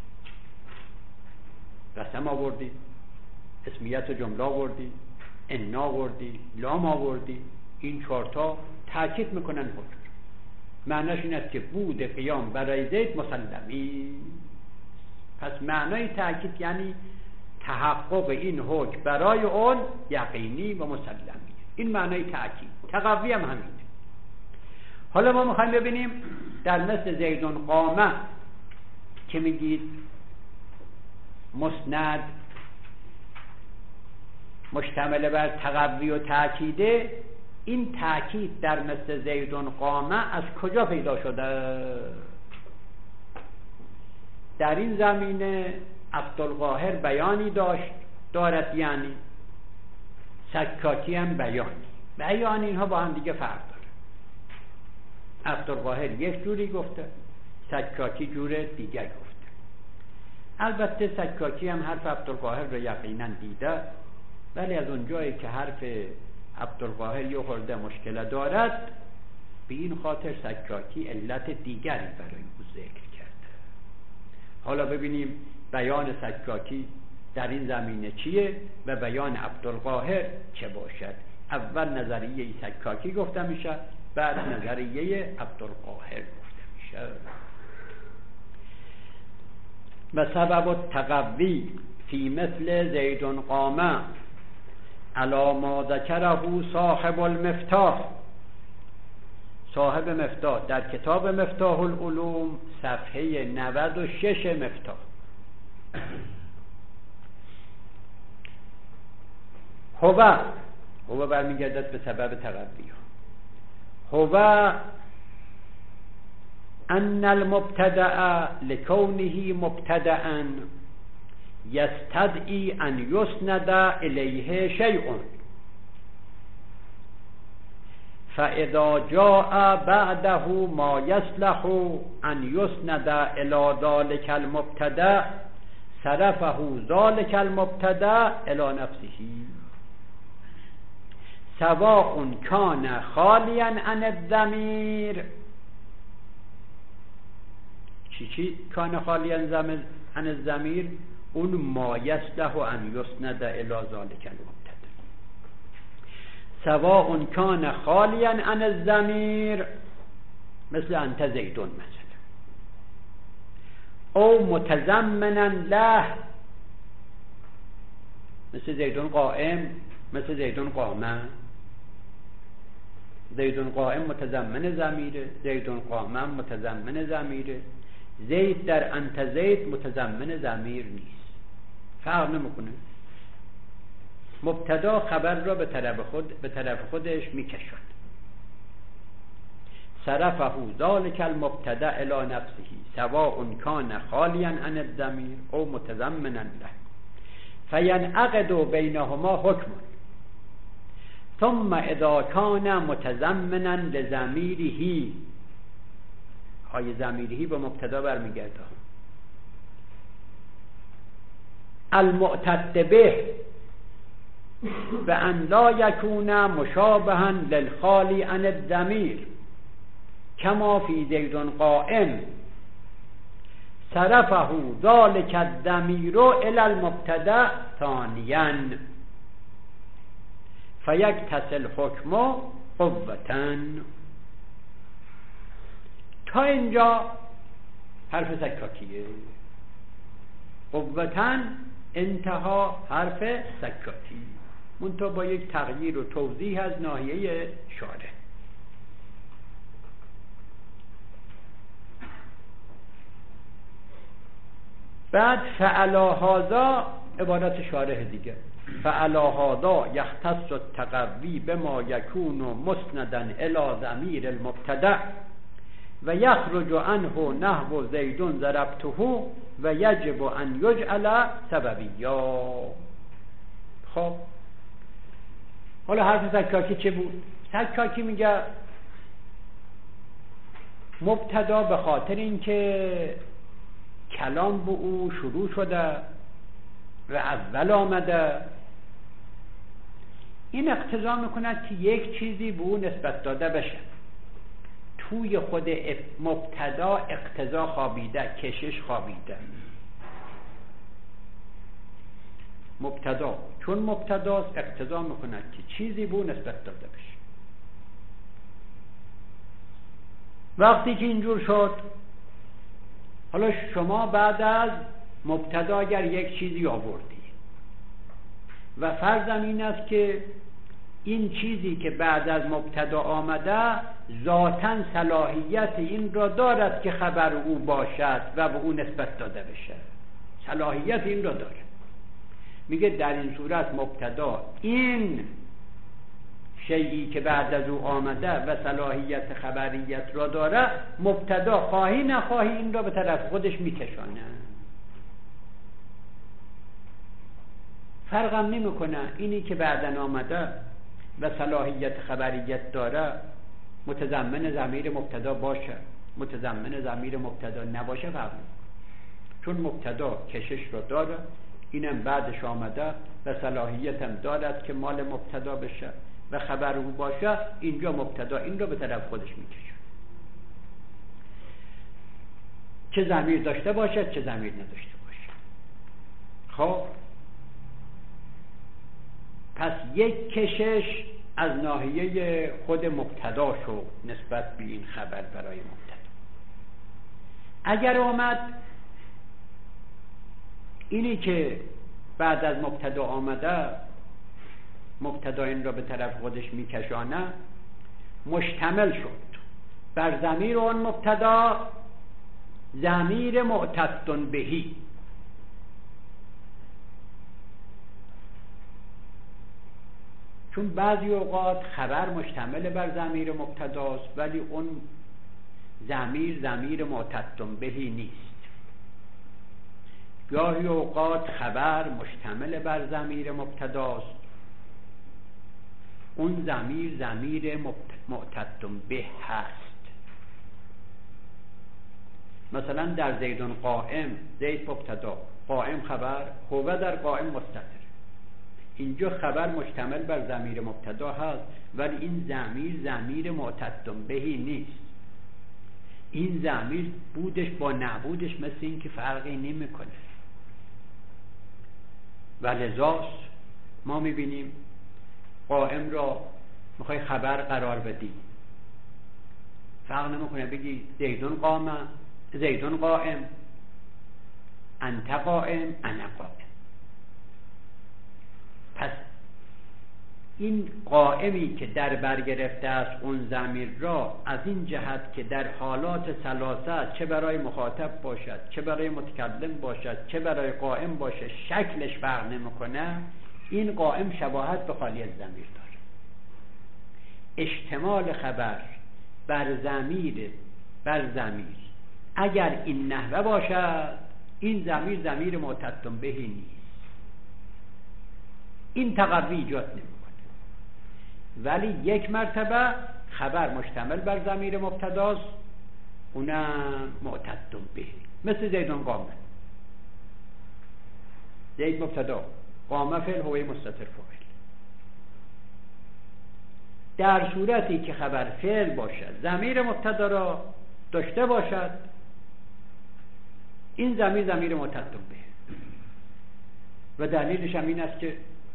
قسم آوردی، اسمیت جمله آوردی، ان آوردی، لام آوردی، این چهارتا تأکید میکنن حکم. معناش این است که بود قیام برای زید مسلمی. پس معنای تأکید یعنی تحقق این حکم برای اون یقینی و مسلمی. این معنای تأکید. تقوی هم همین. حالا ما میخوایم ببینیم در مثل زیدون قامه که میگید مسند مشتمل بر تقوی و تأکیده، این تأکید در مثل زیدون قامه از کجا پیدا شده؟ در این زمینه عبدالقاهر بیانی داشت دارد، یعنی سکاکی هم بیانی. بیانی اینها با هم دیگه فرق داره. عبدالقاهر یک جوری گفته، سکاکی جور دیگر گفته. البته سکاکی هم حرف عبدالقاهر رو یقینا دیده، ولی از اونجایی که حرف عبدالقاهر یه خورده مشکل دارد، به این خاطر سکاکی علت دیگری برای او ذکر کرده. حالا ببینیم بیان سکاکی در این زمینه چیه و بیان عبدالقاهر چه باشد. اول نظریه سکاکی گفته میشه، بعد نظریه عبدالقاهر گفته میشه. و سبب التقوی فی مثل زید قامه علی ما ذکره صاحب المفتاح. صاحب مفتاح در کتاب مفتاح العلوم صفحه نود و شش مفتاح. هو هو برمیگردد به سبب تقوی. هو ان المبتدأ لكونه مبتدأ يستدعي ان يسند اليه شيء، فاذا جاء بعده ما يصلح ان يسند الى ذلك المبتدأ صرفه ذلك المبتدأ الى نفسه، سواء كان خاليا عن الضمير. چی چی کان خالی عن الضمیر؟ اون ما یصلح ان یسند الی ذلک المبتدا. سواء کان خالی عن الضمیر مثل انت زیدون مثلا، او متضمنا له مثل زیدون قائم، مثل زیدون قامه. زیدون قائم متضمن ضمیره، زیدون قامه متضمن ضمیره. زید در انت زید متضمن ضمیر نیست، فرق نمیکنه. مبتدا خبر را به طرف خود به طرف خودش میکشد. صرفه ذلک المبتدا الی نفسه سواء کان خالیا عن الضمیر او متضمنا له، فینعقد بینهما حکم، ثم اذا کان متضمنا لضمیره. های ضمیری به مبتدا برمیگرده. المعتد به و ان لا یکون مشابها للخالی عن الضمیر کما فی زید قائم صرفه ذلک الضمیر الی المبتدا ثانیا فیکتسل حکم قوة. تا اینجا حرف سکاکیه. قوتاً انتها حرف سکاکی، منتها با یک تغییر و توضیح از ناحیه شارح. بعد فعلا هذا عبارت شارح دیگه. فعلا هذا یختص التقوی بما یکون مسندا الی ضمیر المبتدأ و یخرج عنه نحو زیدون ضربته و یجب ان یجعل سببیا. خب حالا حرف سکاکی چه بود؟ سکاکی میگه مبتدا به خاطر اینکه کلام به او شروع شده و اول آمده، این اقتضا میکند که یک چیزی به او نسبت داده بشه. توی خود مبتدا اقتضا خوابیده، کشش خوابیده. مبتدا چون مبتداست اقتضا میکند که چیزی به او نسبت داده بشه. وقتی که اینجور شد، حالا شما بعد از مبتدا اگر یک چیزی آوردی و فرضم این است که این چیزی که بعد از مبتدا آمده ذاتاً صلاحیت این را دارد که خبر او باشد و به او نسبت داده بشه، صلاحیت این را دارد. میگه در این صورت مبتدا این شیئی که بعد از او آمده و صلاحیت خبریت را داره، مبتدا خواهی نخواهی این را به طرف خودش میکشانه. فرقم نمیکنه اینی که بعدن آمده و صلاحیت خبریت داره متضمن ضمیر مبتدا باشه متضمن ضمیر مبتدا نباشه فرق میکنه، چون مبتدا کشش رو داره، اینم بعدش آمده و صلاحیت هم دارد که مال مبتدا بشه و خبر او باشه. اینجا مبتدا این رو به طرف خودش میکشه، چه ضمیر داشته باشد چه ضمیر نداشته باشه. خب پس یک کشش از ناحیه خود مبتدا شو نسبت به این خبر برای مبتدا. اگر آمد اینی که بعد از مبتدا آمده مبتدا این را به طرف خودش میکشانه، مشتمل شد بر ضمیر اون مبتدا، ضمیر معتد بهی. چون بعضی اوقات خبر مشتمل بر ضمیر مبتداست ولی اون ضمیر ضمیر معتد بهی نیست. گاهی اوقات خبر مشتمل بر ضمیر مبتداست، اون ضمیر ضمیر معتد به هست. مثلا در زیدون قائم، زید مبتدا، قائم خبر، هو در قائم مستتر. اینجا خبر مشتمل بر ضمیر مبتدا هست ولی این ضمیر ضمیر معتد بهی نیست. این ضمیر بودش با نبودش مثل این که فرقی نمیکنه. و لذاست ما میبینیم قائم را میخوای خبر قرار بدی، فرق نمیکنه بگی زیدون قامه، زیدون قائم، انت قائم، انا قائم. پس این قائمی که در بر گرفته است اون ضمیر را، از این جهت که در حالات ثلاثه چه برای مخاطب باشد چه برای متکلم باشد چه برای قائم باشد شکلش فرق نمیکنه، این قائم شباهت به خالی از ضمیر داره. اشتمال خبر بر ضمیر بر ضمیر اگر این نحوه باشد، این ضمیر ضمیر معتد بهی نیست، این تقوی ایجاد نمیکنه. ولی یک مرتبه خبر مشتمل بر ضمیر مبتداست، اونم معتد به، مثل زیدون قامه. زید مبتدا، قامه فعل، هو مستتر فاعل. در صورتی که خبر فعل باشد ضمیر مبتدا را داشته باشد، این ضمیر ضمیر معتد به و دلیلش هم این است که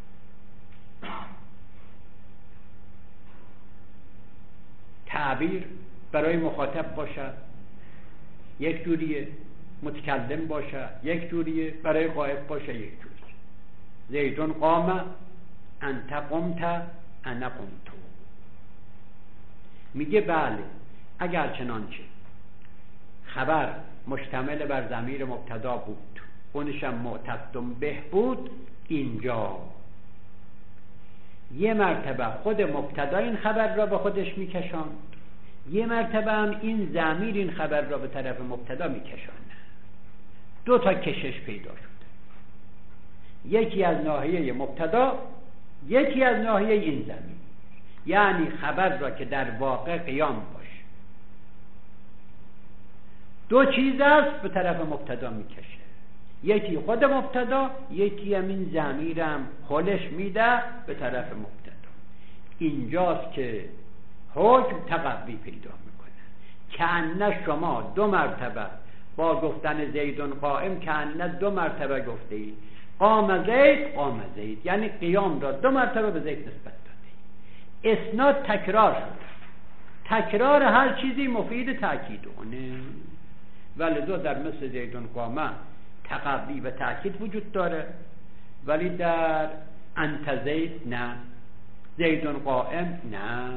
تعبیر برای مخاطب باشد یک جوریه، متکلم باشد یک جوریه، برای غائب باشد یک جوریه. زیدون قام، انت قمت، انا قمت. میگه بله اگر چنانچه خبر مشتمل بر ضمیر مبتدا بود، اونشم معتد به بود، اینجا یه مرتبه خود مبتدا این خبر را به خودش میکشاند، یه مرتبه هم این ضمیر این خبر را به طرف مبتدا میکشاند. دو تا کشش پیدا شد، یکی از ناحیه مبتدا، یکی از ناحیه این ضمیر. یعنی خبر را که در واقع قیام باشه، دو چیز است به طرف مبتدا میکشه، یکی خود مبتدا، یکی هم این ضمیرم خلش میده به طرف مبتدا. اینجاست که حکم تقوی پیدا میکنه. کأن شما دو مرتبه با گفتن زیدون قائم کأن دو مرتبه گفته اید قام زید قام زید، یعنی قیام را دو مرتبه به زید نسبت داده. اسناد تکرار شده، تکرار هر چیزی مفید تأکید اونه. ولذا در مثل زیدون قامه تقوی و تأکید وجود داره، ولی در انت زید نه، زیدون قائم نه.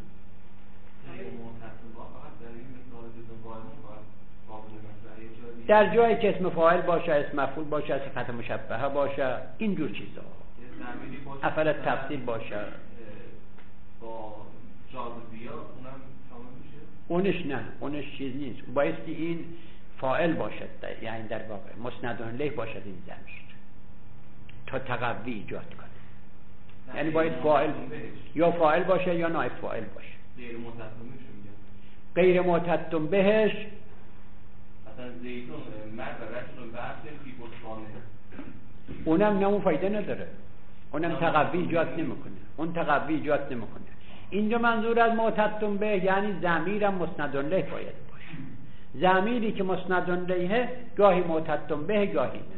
در جایی که اسم فاعل باشه، اسم مفعول باشه، صفت مشبهه باشه، اینجور چیزا، افعال تفصیل باشه، با جاذبیات اونم شامل میشه. اونش نه، اونش چیز نیست، بایستی این فاعل باشد، یعنی در واقع مسند الیه باشد این ضمیر تا تقوی ایجاد کنه. یعنی باید فاعل یا فاعل باشه یا نائب فاعل باشه. غیر متتم میشه. غیر متتم بهش مثلا زیدون مرد و رجل بحث فی بستانه، اونم نه اون فایده نداره، اونم تقوی ایجاد نمیکنه، اون تقوی ایجاد نمیکنه. اینجا منظور از متتم به یعنی ضمیرم مسند الیه باید باشه. ضمیری که مسند الیه گاهی متتم به گاهی نه.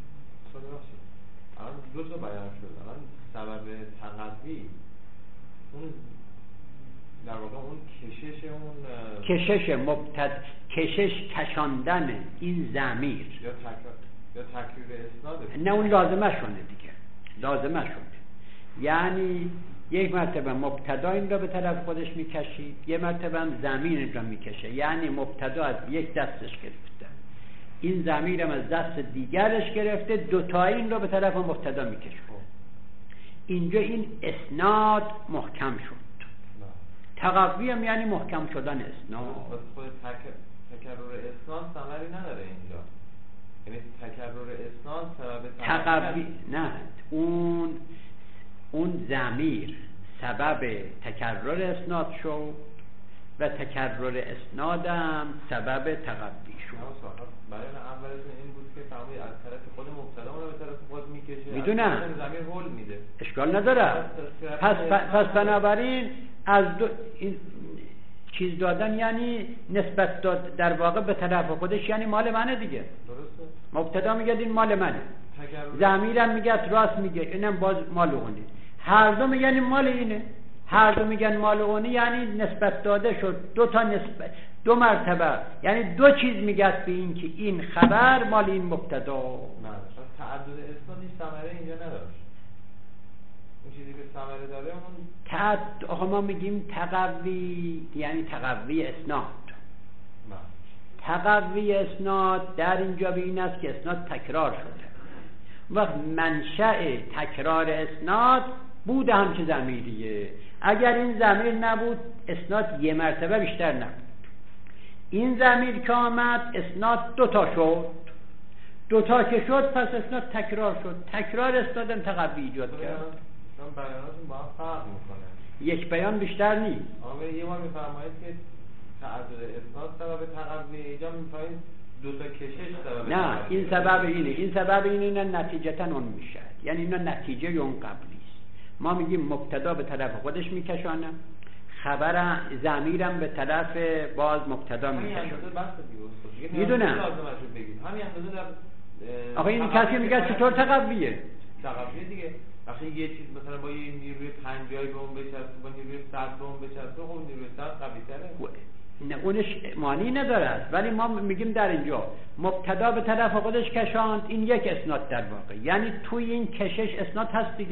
الان دو تا بیان شد. الان سبب تقوی اون در واقع اون کشش اون کشش مبتد کشش کشاندن این ضمیر یا تکرار یا تکریر اسناده. نه اون لازمه شونه دیگه، لازمه شونه. یعنی یک مرتبه مبتدا این را به طرف خودش میکشید، یه مرتبه هم ضمیر این را میکشه. یعنی مبتدا از یک دستش گرفته، این ضمیر هم از دست دیگرش گرفته، دوتایی این را به طرف مبتدا میکشه. اینجا این اسناد محکم شد. تقوی هم یعنی محکم شدن اسناد. بس خود تک... تکرر اسناد ثمری نداره اینجا، یعنی تکرر اسناد سبب تقوی نه، اون اون ضمیر سبب تکرر اسناد شد و تکرر اسنادم سبب تقوی شد. بیان اولتون این بود که فرمودید از طرف خود مبتدا اون رو به طرف خود میکشه، میدونم ضمیر هول میده، اشکال نداره. پس پس بنابراین از دو این چیز دادن یعنی نسبت داد در واقع به طرف خودش، یعنی مال منه دیگه. درسته. مبتدا میگه این مال منه، ضمیرم میگه راست میگه اینم باز مال اونه، هر دو میگن مال اینه، هر دو میگن مال اونه، یعنی نسبت داده شد دو تا نسبت، دو مرتبه، یعنی دو چیز میگه به این که این خبر مال این مبتدا. نه تعدد اسناد این ثمره اینجا نداشت. اون چیزی که ثمره داره اون تعد آخه ما میگیم تقوی یعنی تقوی اسناد. نه. تقوی اسناد در اینجا به این است که اسناد تکرار شده. وقت منشأ تکرار اسناد بوده همچه ضمیریه. اگر این ضمیر نبود اسناد یه مرتبه بیشتر نبود. این ضمیر که آمد اسناد دوتا شد، دوتا که شد پس اسناد تکرار شد. تکرار اسنادم تقوی ایجاد کرد. چون بیاناتون با هم فرق میکنه، یک بیان بیشتر نیست. آقا یه بار میفرمایید که تعدد اسناد سبب تقوی، اینجا میفرمایید دو تا کشش سبب. نه این سبب اینه، این سبب اینه نه نتیجتا اون میشه، یعنی اینا نتیجه اون قبلی است. ما میگیم مبتدا به طرف خودش میکشانه، خبر ضمیرم به طرف باز مبتدا میکشانه. میدونم همین اندازه در آقا این کسی میگه چطور تقویه؟ تقویه دیگه. وقتی یه چیز مثلا با یه نیروی پنجایی به اون بچسبه، با نیروی صد به اون بچسبه، خب نیروی صد قوی‌تره. نه اونش معنی نداره، ولی ما میگیم در اینجا مبتدا به طرف خودش کشاند، این یک اسناد در واقع، یعنی توی این کشش اسناد هست دیگه.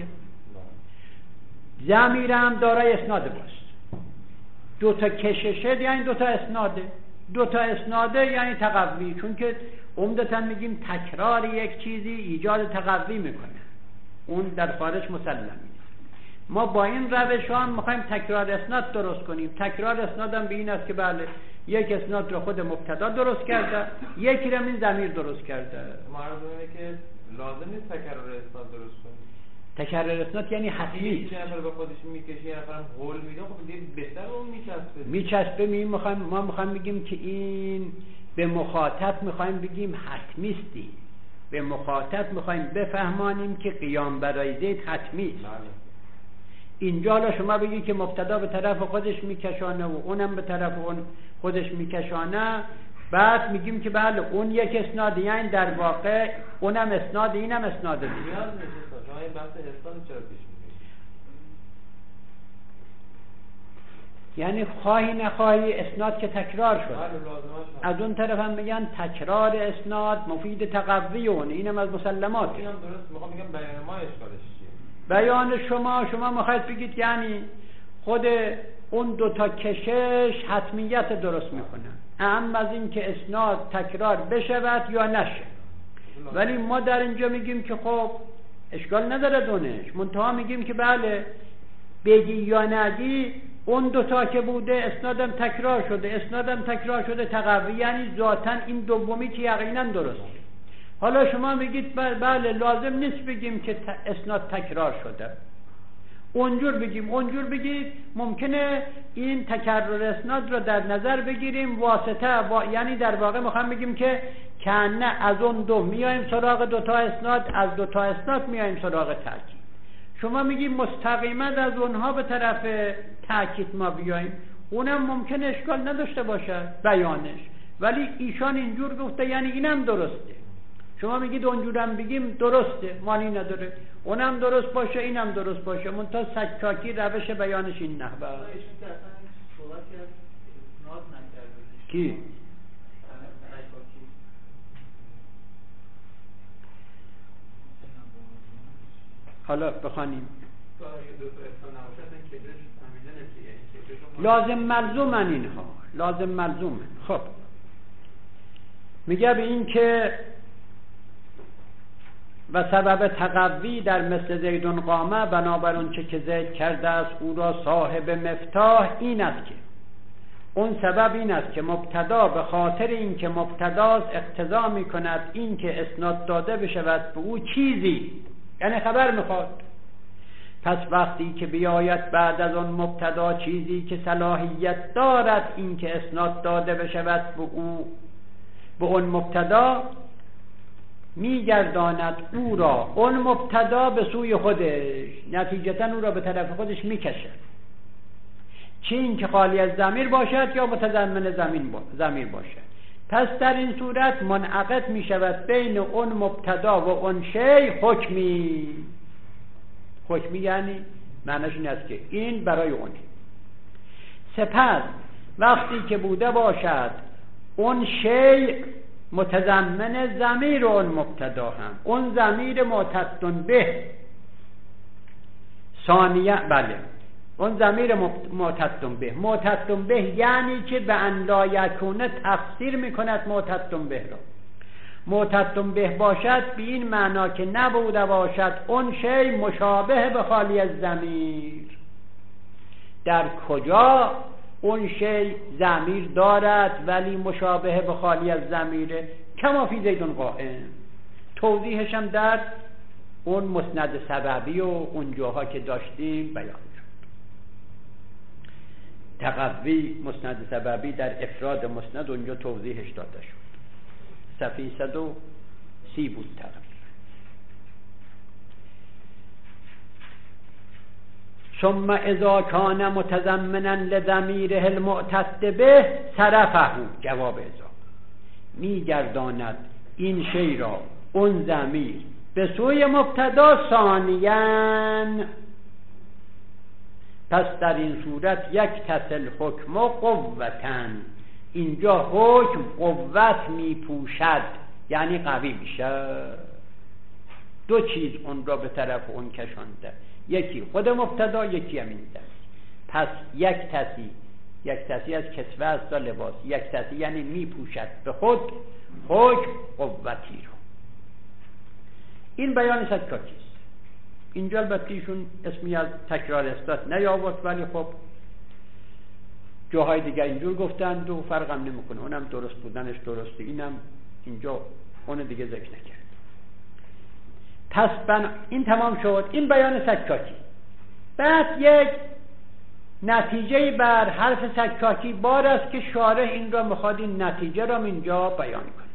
ضمیرم دارای اسناد باست. دو تا کششه یعنی دو تا اسناده، دو تا اسناده یعنی تقوی، چون که عمدتا میگیم تکرار یک چیزی ایجاد تقوی میکنه، اون در خارج مسلمه. ما با این روش هم میخوایم تکرار اسناد درست کنیم. تکرار اسناد هم به این است که بله یک اسناد رو خود مبتدا درست کرده، یکی رو این ضمیر درست کرده. معرض اینه که لازم نیست تکرار اسناد درست کنیم. تکرار اسناد یعنی حتمی. یک نفر به خودش میکشه، یه نفرم قول میده، خب دیگه بهتر اون میچسبه. میچسبه می میخوایم ما میخوایم بگیم که این به مخاطب میخوایم بگیم حتمی استی. به مخاطب میخوایم بفهمانیم که قیام برای زید حتمی است. اینجا حالا شما بگی که مبتدا به طرف خودش میکشانه و اونم به طرف اون خودش میکشانه، بعد میگیم که بله اون یک اسناد، یعنی در واقع اونم اسناد اینم اسناد دیگه. نیاز نیست شما این بحث اسناد چرا پیش میگیرید؟ یعنی خواهی نخواهی اسناد که تکرار شد. از اون طرف هم میگن تکرار اسناد مفید تقویونه، اینم از مسلمات. اینم درست. میخوام بگم بیان ما اشکالش چیه؟ بیان شما شما میخواید بگید یعنی خود اون دو تا کشش حتمیت درست میکنه، اهم از این که اسناد تکرار بشود یا نشه. ولی ما در اینجا میگیم که خب اشکال نداره دونش، منتها میگیم که بله بگی یا نگی اون دوتا که بوده اسنادم تکرار شده، اسنادم تکرار شده تقوی، یعنی ذاتاً این دومی که یقینا درسته. حالا شما میگید بله لازم نیست بگیم که اسناد تکرار شده، اونجور بگیم اونجور بگید، ممکنه این تکرر اسناد رو در نظر بگیریم واسطه وا... یعنی در واقع میخوام بگیم که کنه از اون دو میایم سراغ دوتا اسناد، از دوتا اسناد میایم سراغ تاکید. شما میگیم مستقیما از اونها به طرف تاکید ما بیایم، اونم ممکنه اشکال نداشته باشه بیانش، ولی ایشان اینجور گفته یعنی اینم درسته. شما میگید اونجورم بگیم درسته، معنی نداره، اونم درست باشه اینم درست باشه، منتها سکاکی روش بیانش این نحوه. کی؟ حالا بخوانیم. لازم ملزومن اینها، لازم ملزومن. خب میگه به این که و سبب تقوی در مثل زیدون قامه بنابر اون چه که زید کرده است او را صاحب مفتاح این است که اون سبب این است که مبتدا به خاطر این که مبتداست اقتضا می کند این که اسناد داده بشود به او چیزی، یعنی خبر میخواد. پس وقتی که بیاید بعد از اون مبتدا چیزی که صلاحیت دارد این که اسناد داده بشود به او به اون مبتدا، میگرداند او را اون مبتدا به سوی خودش، نتیجتا او را به طرف خودش میکشد، چه این که خالی از ضمیر باشد یا متضمن ضمیر باشد. پس در این صورت منعقد میشود بین اون مبتدا و اون شی حکمی. حکمی یعنی معنیش این است که این برای اونه. سپس وقتی که بوده باشد اون شی متضمن ضمیر اون مبتدا هم، اون ضمیر معتدن به ثانیه، بله اون ضمیر معتدن به معتدن به یعنی که به ان لا یکونه تفسیر میکند معتدن به را. معتدن به باشد به این معنا که نبوده باشد اون شی مشابه به خالی از ضمیر. در کجا اون شی ضمیر دارد ولی مشابه به خالی از ضمیره؟ کما فی زیدون قائم. توضیحش هم در اون مسند سببی و اون جاها که داشتیم بیان شد. تقوی مسند سببی در افراد مسند اونجا توضیحش داده شد. صفحه صد و سی بود تقریبا. ثم اذا کان متضمنا لضمیره المعتد به صرفه، جواب اذا میگرداند این شی را اون ضمیر به سوی مبتدا ثانیاً. پس در این صورت یک تصل حکم و قوتن، اینجا حکم قوت میپوشد یعنی قوی میشه. دو چیز اون را به طرف اون کشانده، یکی خود مبتدا یکی همین ضمیر. پس یک تسی، یک تسی از کسوه است تا لباس، یک تسی یعنی میپوشد به خود حکم قوتی رو. این بیان سکاکی است. اینجا البته ایشون اسمی از تکرار اسناد نیاورد، ولی خب جاهای دیگه اینجور گفتند و فرقم نمیکنه، اونم درست بودنش درسته، اینم اینجا اون دیگه ذکر نکرد. پس بنا... این تمام شد، این بیان سکاکی. بعد یک نتیجه بر حرف سکاکی بار است که شارح این را میخواد این نتیجه را اینجا بیان کنه.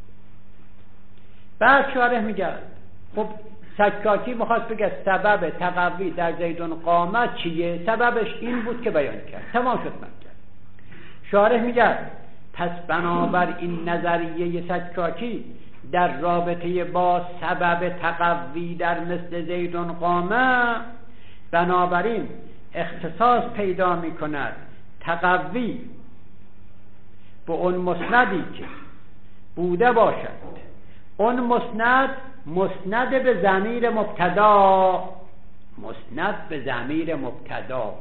بعد شارح میگه خب سکاکی میخواد بگه سبب تقوی در زیدون قامه چیه؟ سببش این بود که بیان کرد. تمام شد مطلب. شارح میگه پس بنابر این نظریه سکاکی در رابطه با سبب تقوی در مثل زیدون قامه، بنابراین اختصاص پیدا می کند تقوی به اون مسندی که بوده باشد اون مسند مسند به ضمیر مبتدا، مسند به ضمیر مبتدا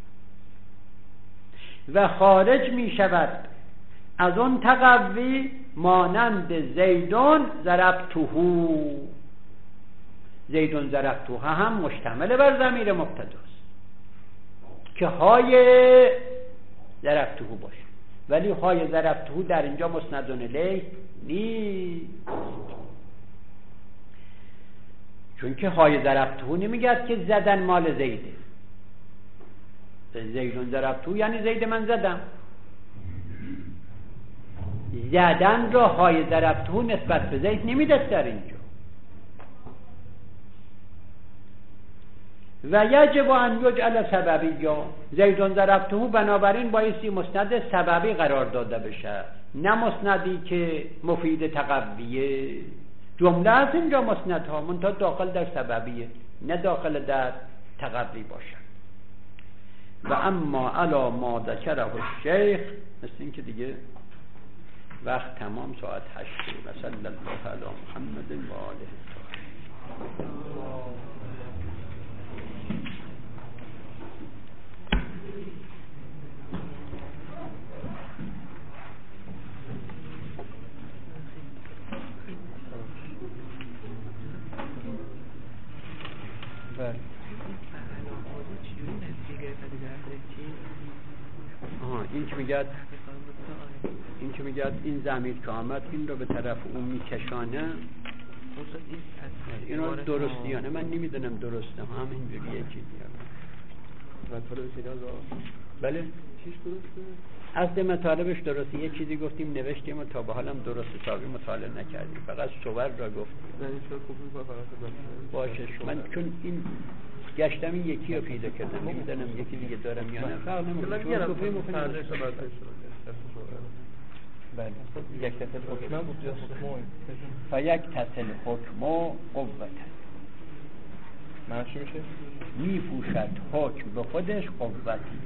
و خارج می شود از اون تقوی مانند زیدون ضربتهو. زیدون ضربتهو هم مشتمل بر ضمیر مبتداست که های ضربتهو باشه، ولی های ضربتهو در اینجا مسند الیه نیست. چون که های ضربتو نمیگه که زدن مال زیده، زیدون ضربتو یعنی زید من زدم، زدن را های ضربتو نسبت به زید نمیده در اینجا. و یجب ان یجعل سببی یا زیدون ضربتو بنابراین بایستی مسند سببی قرار داده بشه، نه مسندی که مفید تقویه. جمله از اینجا مسند ها منتها داخل در سببیه نه داخل در تقوی باشد. و اما علا ما ذکره الشیخ، مثل این که دیگه وقت تمام، ساعت هشت و صلی الله علی محمد و آله. این که میگه این که میگه این ضمیر که آمد این رو به طرف اون میکشانه، این رو درستیانه من نمیدونم درسته هم اینجوری یکی و طالب سیراز بله چیش درسته؟ اصل مطالبش درسته، یه چیزی گفتیم نوشتیم و تا به حالم درست حسابی مطالعه نکردیم، فقط صور را گفتیم. نه این چرا خوب باشه من چون این گشتم این یکی رو پیدا کردم، نمیدونم یکی دیگه دارم یا نه، فرق نمیکنه. چون گفتیم مفهوم بله یک تصل حکم بود یا حکم و یک تصل حکم و قوت معنی چی میشه؟ میپوشد حکم به خودش قوتی،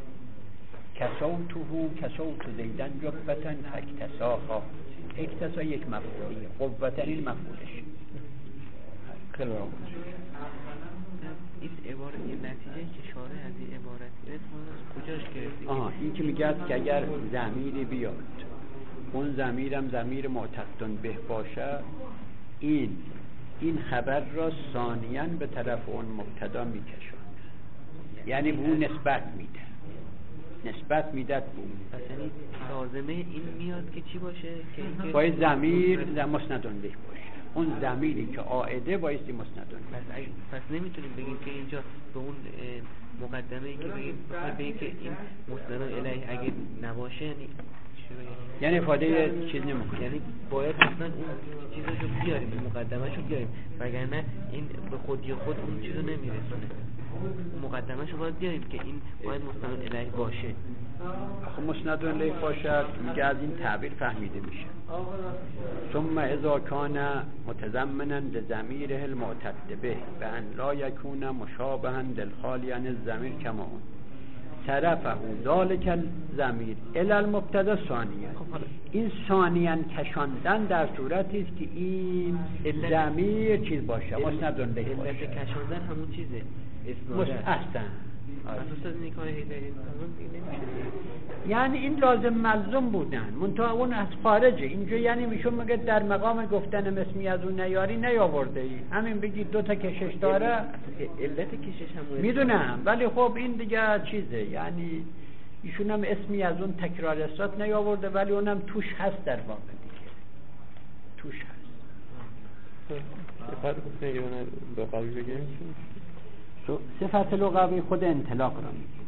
کسوتو کسوتو زیدن جبتن اکتساها، اکتسا یک مفعولیه، قوتن این مفعولش. خیلی ممنون. این عبارت این نتیجه که شارع از این عبارت گرفت کجاش گرفتی؟ آها این که میگه که اگر ضمیری بیاد اون ضمیرم ضمیر معتقدن به باشه، این این خبر را ثانیاً به طرف اون مبتدا میکشن، یعنی به اون نسبت میده، نسبت میده به اون. پس یعنی لازمه این میاد که چی باشه؟ که باید ضمیر مسندن به باشه، اون ضمیری که عائده بایستی مسندن. پس پس نمیتونیم بگیم که اینجا به اون مقدمه‌ای که بگیم بگیم که این مسند الیه اگه نباشه یعنی یعنی افاده چیز نمیکنه، یعنی باید حتما اون چیزاشو بیاریم، مقدمه‌شو بیاریم، وگرنه این به خودی خود اون چیزو نمیرسونه. مقدمه‌شو باید بیاریم که این باید مسند الیه باشه. خب مسند الیه باشد میگه از این تعبیر فهمیده میشه. ثم اذا کان متضمنا لضمیره المعتد به و ان لا یکون مشابها للخالی عن الضمیر کما اون طرفه ذالک الضمیر الی المبتدا ثانیا. این ثانیا کشاندن در صورتی است که این ضمیر چیز باشه، مسند الیه باشه. علت کشاندن همون چیزه، اسناد اصلا اساس نکاح هیدری یعنی این لازم ملزوم بودن منتها اون از خارجه اینجا، یعنی میشون مگه در مقام گفتن اسمی از اون نیاری نیاورده ای، همین بگید دو تا کشش داره. علت کشش همون میدونم ولی خب این دیگه چیزه، یعنی ایشون هم اسمی از اون تکرار استاد نیاورده ولی اونم توش هست در واقع دیگه، توش هست. صفت گفتن با قوی بگیم صفت لغوی خود انطلاق را میگه.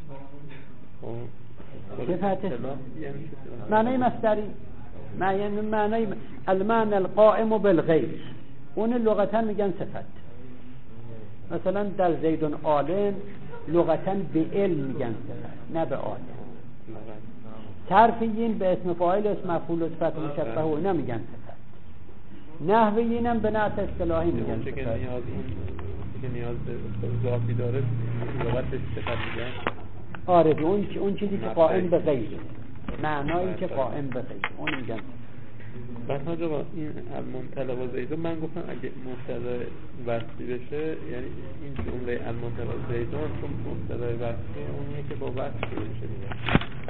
صفت معنی مصدری، معنی معنی المعنى القائم بالغیر، اون لغتا میگن صفت. مثلا در زیدون عالم لغتا به علم میگن صفت نه به عالم. صرفیین به اسم فاعل اسم مفعول و صفت مشبه و اینا میگن صفت. نحویین هم به نعت اصطلاحی میگن صفت. که نیاز به اضافی داره لغتش صفت میگن. آره اون اون چیزی که قائم به غیره، معنایی که قائم به غیره اون میگن. بعد ها جا این المنطلق و زیدون من گفتم اگه مبتدا وصلی بشه یعنی این جمله المنطلق و زیدون چون مبتدا وصلی اونیه که با وصل شروع میشه دیگه.